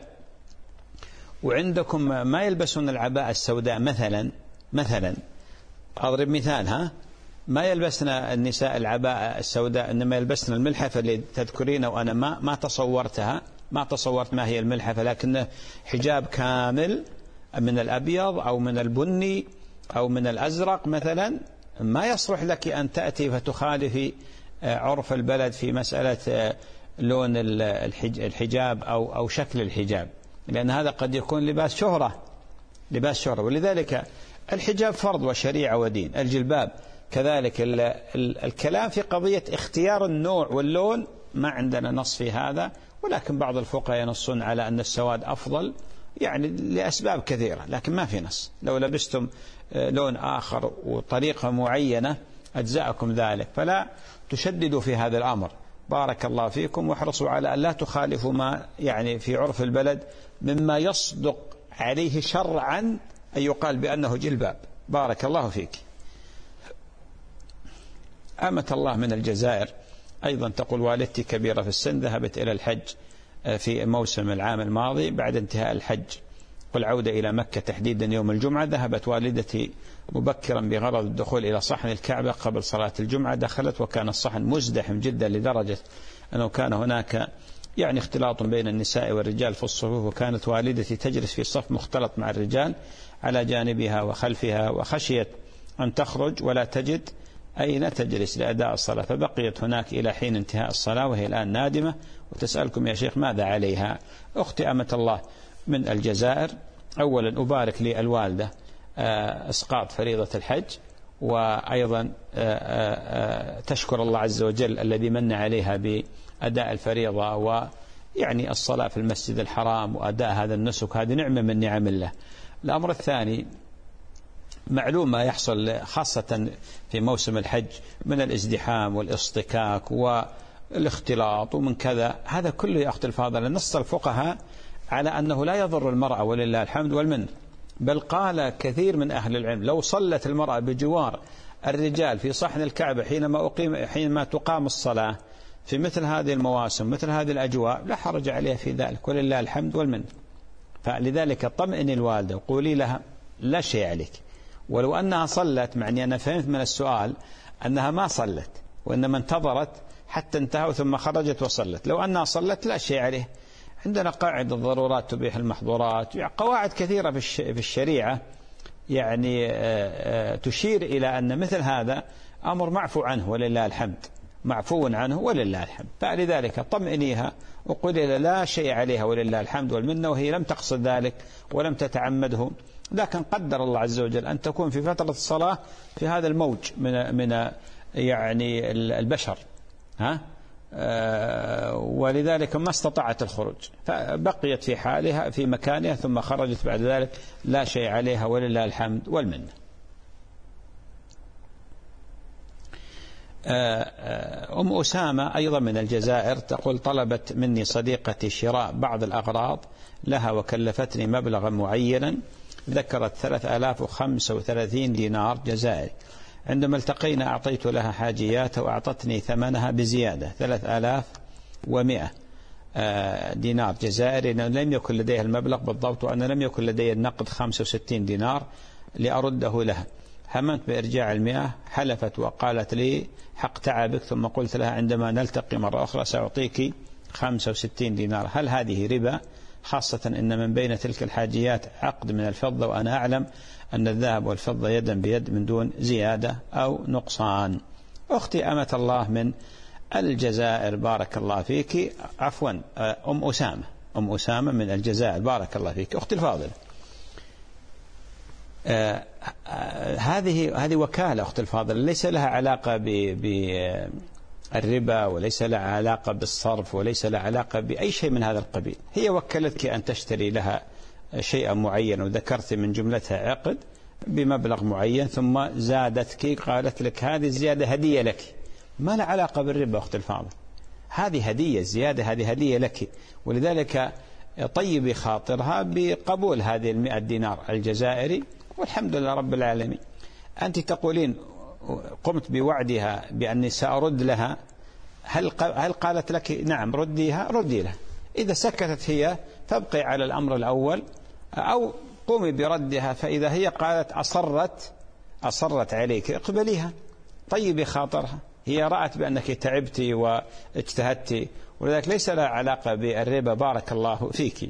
وعندكم ما يلبسون العباءة السوداء مثلا أضرب مثال، ما يلبسنا النساء العباءة السوداء، إنما يلبسنا الملحفة اللي تذكرين، وأنا ما تصورتها، ما تصورت ما هي الملحفة، لكنه حجاب كامل من الأبيض أو من البني أو من الأزرق مثلا. ما يصلح لك أن تأتي فتخالفي عرف البلد في مسألة لون الحجاب أو شكل الحجاب، لأن هذا قد يكون لباس شهرة. ولذلك الحجاب فرض وشريعة ودين، الجلباب كذلك. الكلام في قضية اختيار النوع واللون ما عندنا نص في هذا، ولكن بعض الفقهاء ينصون على أن السواد أفضل، يعني لأسباب كثيرة، لكن ما في نص. لو لبستم لون آخر وطريقة معينة أجزاءكم ذلك، فلا تشددوا في هذا الأمر. بارك الله فيكم، واحرصوا على أن لا تخالفوا ما يعني في عرف البلد مما يصدق عليه شرعا أن يقال بأنه جلباب. بارك الله فيك. أمة الله من الجزائر أيضا تقول: والدتي كبيرة في السن، ذهبت إلى الحج في موسم العام الماضي، بعد انتهاء الحج والعودة إلى مكة تحديدا يوم الجمعة، ذهبت والدتي مبكرا بغرض الدخول إلى صحن الكعبة قبل صلاة الجمعة. دخلت وكان الصحن مزدحم جدا لدرجة أنه كان هناك يعني اختلاط بين النساء والرجال في الصفوف، وكانت والدتي تجلس في صف مختلط مع الرجال على جانبها وخلفها، وخشيت أن تخرج ولا تجد أين تجلس لأداء الصلاة، فبقيت هناك إلى حين انتهاء الصلاة، وهي الآن نادمة وتسألكم يا شيخ ماذا عليها. أختي أمة الله من الجزائر، أولا أبارك للوالدة إسقاط فريضة الحج، وأيضا تشكر الله عز وجل الذي من عليها بأداء الفريضة ويعني الصلاة في المسجد الحرام وأداء هذا النسك، هذه نعمة من نعم الله. الأمر الثاني، معلوم ما يحصل خاصة في موسم الحج من الازدحام والاصطكاك والاختلاط ومن كذا، هذا كله يا أختي الفاضلة نص الفقهاء على أنه لا يضر المرأة ولله الحمد والمن، بل قال كثير من أهل العلم لو صلت المرأة بجوار الرجال في صحن الكعبة حينما تقام الصلاة في مثل هذه المواسم مثل هذه الأجواء لا حرج عليها في ذلك ولله الحمد والمن. فلذلك طمئن الوالدة وقولي لها لا شيء عليك، ولو أنها صلت، معني أنا فهمت من السؤال أنها ما صلت وإنما انتظرت حتى انتهوا ثم خرجت وصلت، لو أنها صلت لا شيء عليه. عندنا قاعدة الضرورات تبيح المحظورات، قواعد كثيرة في الشريعة يعني تشير إلى أن مثل هذا أمر معفو عنه ولله الحمد، معفو عنه ولله الحمد. فلذلك طمئنيها وقولي لا شيء عليها ولله الحمد والمنة، وهي لم تقصد ذلك ولم تتعمده، لكن قدر الله عز وجل أن تكون في فترة الصلاة في هذا الموج من يعني البشر، ولذلك ما استطاعت الخروج، فبقيت في حالها في مكانها ثم خرجت بعد ذلك، لا شيء عليها ولله الحمد والمنة. أم أسامة أيضا من الجزائر تقول طلبت مني صديقتي شراء بعض الأغراض لها وكلفتني مبلغا معينا، ذكرت 3035 دينار جزائري. عندما التقينا أعطيت لها حاجياتها وأعطتني ثمنها بزيادة 3100 دينار جزائري، لم يكن لديها المبلغ بالضبط وأنا لم يكن لدي النقد 65 دينار لأرده لها. هممت بإرجاع 100، حلفت وقالت لي حق تعبك، ثم قلت لها عندما نلتقي مرة أخرى سأعطيك 65 دينار. هل هذه ربا؟ خاصة أن من بين تلك الحاجيات عقد من الفضة، وأنا أعلم أن الذهب والفضة يدا بيد من دون زيادة أو نقصان. أختي أمة الله من الجزائر بارك الله فيك، عفوا أم أسامة من الجزائر بارك الله فيك. أختي الفاضلة، هذه وكالة أختي الفاضلة، ليس لها علاقة بالربا وليس لها علاقة بالصرف وليس لها علاقة بأي شيء من هذا القبيل. هي وكلتك أن تشتري لها شيئا معين وذكرت من جملتها عقد بمبلغ معين، ثم زادتك قالت لك هذه الزيادة هدية لك، ما لها علاقة بالربا أختي الفاضلة، هذه هدية، الزيادة هذه هدية لك، ولذلك طيبي خاطرها بقبول هذه 100 دينار الجزائري، والحمد لله رب العالمين. أنت تقولين قمت بوعدها بأني سأرد لها، هل قالت لك نعم رديها؟ ردي لها. إذا سكتت هي فابقي على الأمر الأول، أو قومي بردها، فإذا هي قالت أصرت عليك اقبليها، طيبي خاطرها، هي رأت بأنك تعبتي واجتهدتي، ولذلك ليس لها علاقة بالربا بارك الله فيك.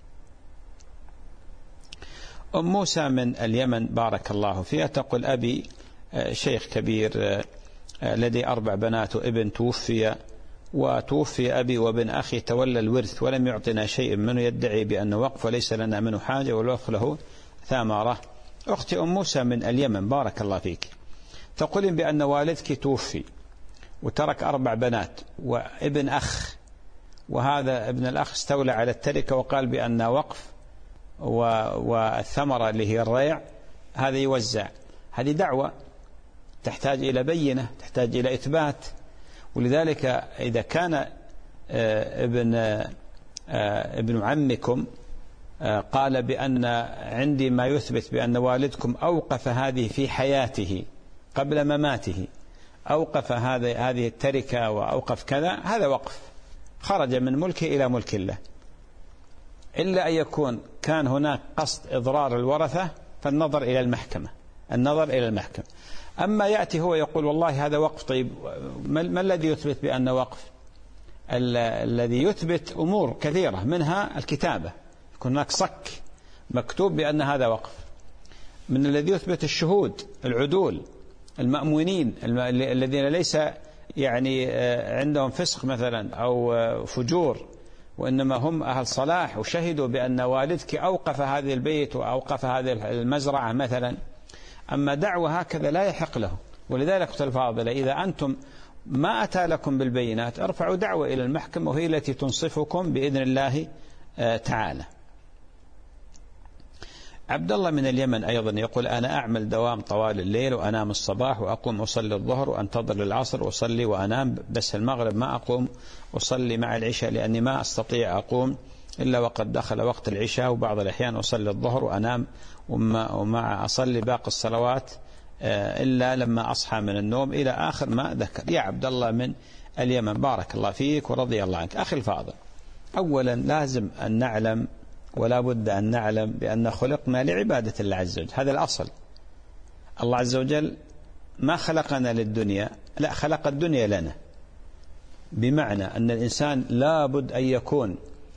أم موسى من اليمن بارك الله فيها تقول أبي شيخ كبير لدي 4 بنات وابن توفي، وتوفي أبي وابن أخي تولى الورث ولم يعطنا شيء منه، يدعي بأنه وقف وليس لنا منه حاجة والوقف له ثمرة. أختي أم موسى من اليمن بارك الله فيك تقولين بأن والدك توفي وترك 4 بنات وابن أخ، وهذا ابن الأخ استولى على التركة وقال بأن وقف والثمرة اللي هي الريع هذا يوزع. هذه دعوة تحتاج إلى بينة، تحتاج إلى إثبات، ولذلك إذا كان ابن عمكم قال بأن عندي ما يثبت بأن والدكم أوقف هذه في حياته قبل مماته، أوقف هذه التركة وأوقف كذا، هذا وقف خرج من ملكه إلى ملك الله، إلا أن يكون كان هناك قصد إضرار الورثة فالنظر إلى المحكمة، النظر إلى المحكمة. أما يأتي هو يقول والله هذا وقف، طيب ما الذي يثبت بأنه وقف؟ الذي يثبت أمور كثيرة، منها الكتابة، يكون هناك صك مكتوب بأن هذا وقف، من الذي يثبت الشهود العدول المأمونين الذين ليس يعني عندهم فسق مثلا أو فجور، وإنما هم أهل صلاح وشهدوا بأن والدك أوقف هذه البيت وأوقف هذه المزرعة مثلا. أما دعوة هكذا لا يحق له. ولذلك قلت الفاضلة إذا أنتم ما أتى لكم بالبينات ارفعوا دعوة إلى المحكمة وهي التي تنصفكم بإذن الله تعالى. عبد الله من اليمن أيضا يقول أنا أعمل دوام طوال الليل وأنام الصباح وأقوم أصلي الظهر وأنتظر العصر وأصلي وأنام، بس المغرب ما أقوم أصلي مع العشاء لأني ما أستطيع أقوم إلا وقد دخل وقت العشاء، وبعض الأحيان أصلي الظهر وأنام ومع أصلي باقي الصلوات إلا لما أصحى من النوم إلى آخر ما ذكر. يا عبد الله من اليمن بارك الله فيك ورضي الله عنك. أخي الفاضل، أولا لازم أن نعلم ولا بد أن نعلم بأن خلقنا لعبادة الله عز وجل، هذا الأصل. الله عز وجل ما خلقنا للدنيا، لا خلق الدنيا لنا، بمعنى أن الإنسان لا بد أن يكون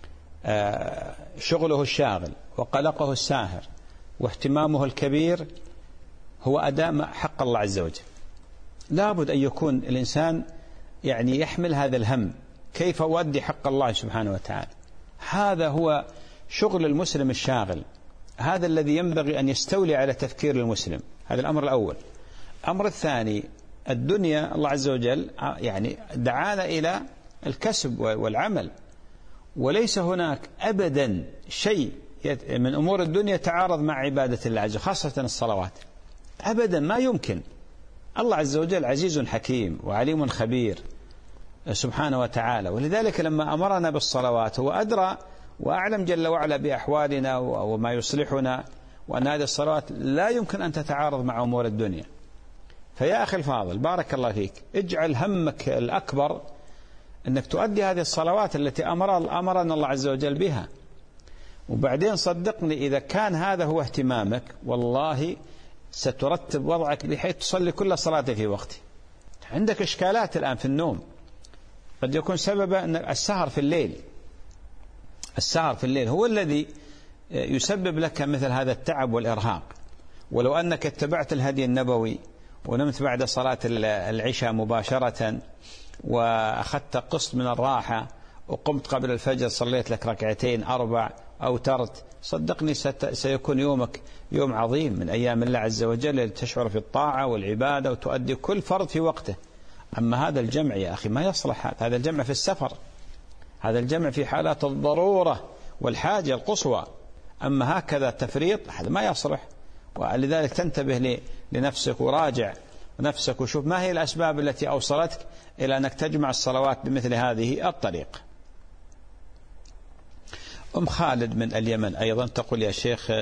شغله الشاغل وقلقه الساهر واهتمامه الكبير هو أداء حق الله عز وجل. لا بد أن يكون الإنسان يعني يحمل هذا الهم، كيف أؤدي حق الله سبحانه وتعالى. هذا هو شغل المسلم الشاغل، هذا الذي ينبغي أن يستولي على تفكير المسلم. هذا الأمر الأول. الأمر الثاني، الدنيا الله عز وجل يعني دعانا إلى الكسب والعمل، وليس هناك أبدا شيء من أمور الدنيا تعارض مع عبادة الله عز وجل، خاصة الصلوات، أبدا ما يمكن. الله عز وجل عزيز حكيم وعليم خبير سبحانه وتعالى، ولذلك لما أمرنا بالصلوات هو أدرى وأعلم جل وعلا بأحوالنا وما يصلحنا، وأن هذه الصلوات لا يمكن أن تتعارض مع أمور الدنيا. فيا أخي الفاضل بارك الله فيك، اجعل همك الأكبر أنك تؤدي هذه الصلوات التي أمرنا الله عز وجل بها، وبعدين صدقني إذا كان هذا هو اهتمامك والله سترتب وضعك بحيث تصلي كل صلاة في وقته. عندك إشكالات الآن في النوم، قد يكون سبب أن السهر في الليل هو الذي يسبب لك مثل هذا التعب والإرهاق. ولو أنك اتبعت الهدي النبوي ونمت بعد صلاة العشاء مباشرة وأخذت قسط من الراحة وقمت قبل الفجر صليت لك ركعتين 4 أوترت، صدقني سيكون يومك يوم عظيم من أيام الله عز وجل، تشعر في الطاعة والعبادة وتؤدي كل فرض في وقته. أما هذا الجمع يا أخي ما يصلح، هذا الجمع في السفر، هذا الجمع في حالات الضرورة والحاجة القصوى. أما هكذا تفريط هذا ما يصلح. ولذلك تنتبه لنفسك وراجع نفسك وشوف ما هي الأسباب التي أوصلتك إلى أنك تجمع الصلوات بمثل هذه الطريقة. أم خالد من اليمن أيضا تقول يا شيخ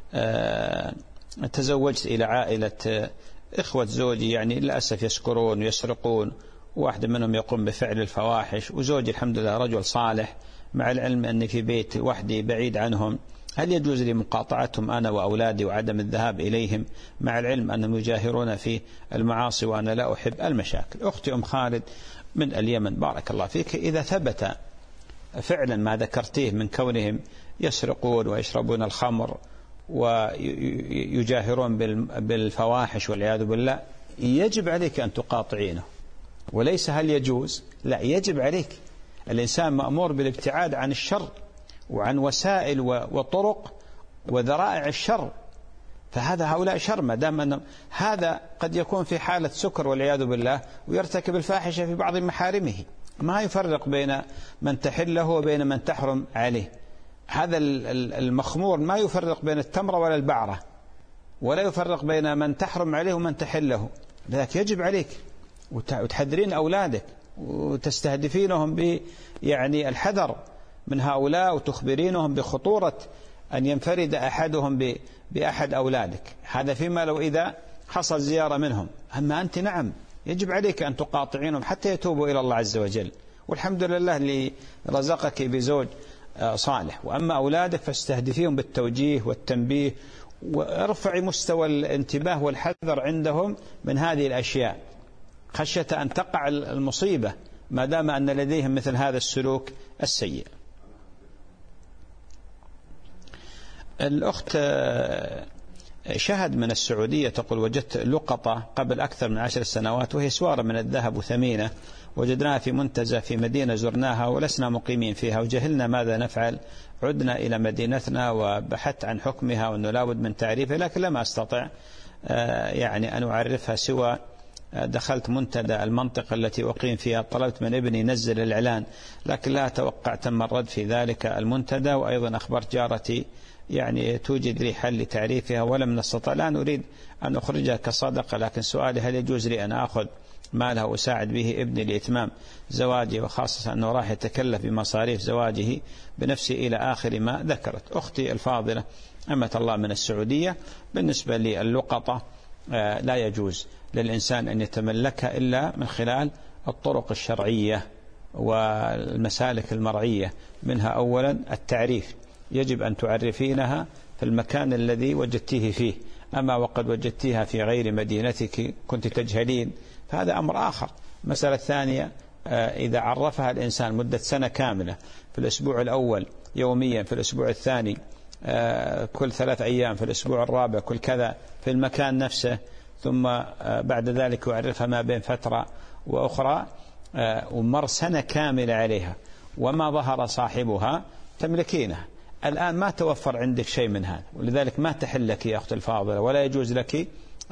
تزوجت إلى عائلة إخوة زوجي يعني للأسف يسكرون ويسرقون، واحد منهم يقوم بفعل الفواحش، وزوجي الحمد لله رجل صالح، مع العلم أني في بيت وحدي بعيد عنهم، هل يجوز لي مقاطعتهم أنا وأولادي وعدم الذهاب إليهم مع العلم أنهم يجاهرون في المعاصي وأنا لا أحب المشاكل؟ أختي أم خالد من اليمن بارك الله فيك، إذا ثبت فعلا ما ذكرتيه من كونهم يسرقون ويشربون الخمر ويجاهرون بالفواحش والعياذ بالله، يجب عليك أن تقاطعينه. وليس هل يجوز، لا يجب عليك. الإنسان مأمور بالابتعاد عن الشر وعن وسائل وطرق وذرائع الشر، فهذا هؤلاء شر، ما دام أن هذا قد يكون في حالة سكر والعياذ بالله ويرتكب الفاحشة في بعض محارمه، ما يفرق بين من تحله وبين من تحرم عليه. هذا المخمور ما يفرق بين التمرة ولا البعرة، ولا يفرق بين من تحرم عليه ومن تحله. لذلك يجب عليك وتحذرين أولادك وتستهدفينهم يعني الحذر من هؤلاء، وتخبرينهم بخطورة أن ينفرد أحدهم بأحد أولادك. هذا فيما لو إذا حصل زيارة منهم. أما أنت نعم يجب عليك أن تقاطعينهم حتى يتوبوا إلى الله عز وجل، والحمد لله اللي رزقك بزوج صالح. وأما أولادك فاستهدفيهم بالتوجيه والتنبيه، وارفعي مستوى الانتباه والحذر عندهم من هذه الأشياء خشية أن تقع المصيبة ما دام أن لديهم مثل هذا السلوك السيء. الأخت شهد من السعودية تقول: وجدت لقطة قبل أكثر من 10 سنوات وهي سوارة من الذهب ثمينة، وجدناها في منتزه في مدينة زرناها ولسنا مقيمين فيها وجهلنا ماذا نفعل. عدنا إلى مدينتنا وبحثت عن حكمها وأنه لابد من تعريفها، لكن لم أستطع يعني أن أعرفها، سوى دخلت منتدى المنطقة التي أقيم فيها، طلبت من ابني ينزل الإعلان، لكن لا أتوقع تم الرد في ذلك المنتدى. وأيضا أخبرت جارتي يعني توجد لي حل لتعريفها ولم نستطع. الآن أريد أن أخرجها كصدقة، لكن سؤالي: هل يجوز لي أن أخذ مالها وأساعد به ابني لإتمام زواجي، وخاصة أنه راح يتكلف بمصاريف زواجه بنفسه إلى آخر ما ذكرت. أختي الفاضلة أمة الله من السعودية، بالنسبة للقطة لا يجوز للإنسان أن يتملكها إلا من خلال الطرق الشرعية والمسالك المرعية، منها أولا التعريف، يجب أن تعرفينها في المكان الذي وجدتيه فيه. أما وقد وجدتيها في غير مدينتك كنت تجهلين فهذا أمر آخر. مسألة ثانية: إذا عرفها الإنسان مدة سنة كاملة، في الأسبوع الأول يوميا، في الأسبوع الثاني كل 3 أيام، في الأسبوع الرابع كل كذا، في المكان نفسه، ثم بعد ذلك يعرفها ما بين فترة وأخرى، ومر سنة كاملة عليها وما ظهر صاحبها، تملكينها. الآن ما توفر عندك شيء من هذا، ولذلك ما تحل لك يا أخت الفاضلة، ولا يجوز لك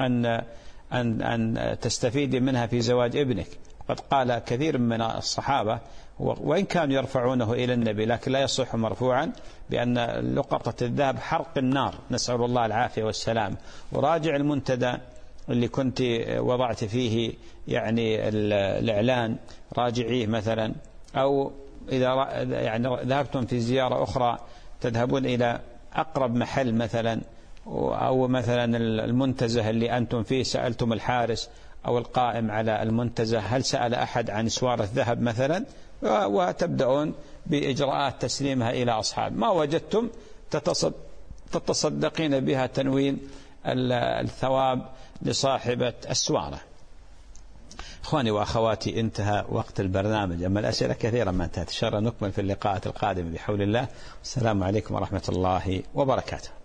أن تستفيدي منها في زواج ابنك. قد قال كثير من الصحابة، وإن كانوا يرفعونه إلى النبي، لكن لا يصح مرفوعا، بأن لقطة الذهب حرق النار، نسأل الله العافية والسلام. وراجع المنتدى اللي كنت وضعت فيه يعني الإعلان، راجعيه مثلا، أو إذا يعني ذهبتم في زيارة أخرى تذهبون إلى أقرب محل مثلا، أو مثلا المنتزه اللي أنتم فيه سألتم الحارس أو القائم على المنتزه هل سأل أحد عن سوارة ذهب مثلا، وتبدأون بإجراءات تسليمها إلى أصحاب. ما وجدتم تتصدقين بها تنوين الثواب لصاحبة السوارة. إخواني وأخواتي، انتهى وقت البرنامج، أما الأسئلة كثيرة ما انتهت. إن شاء الله نكمل في اللقاءات القادمة بحول الله. السلام عليكم ورحمة الله وبركاته.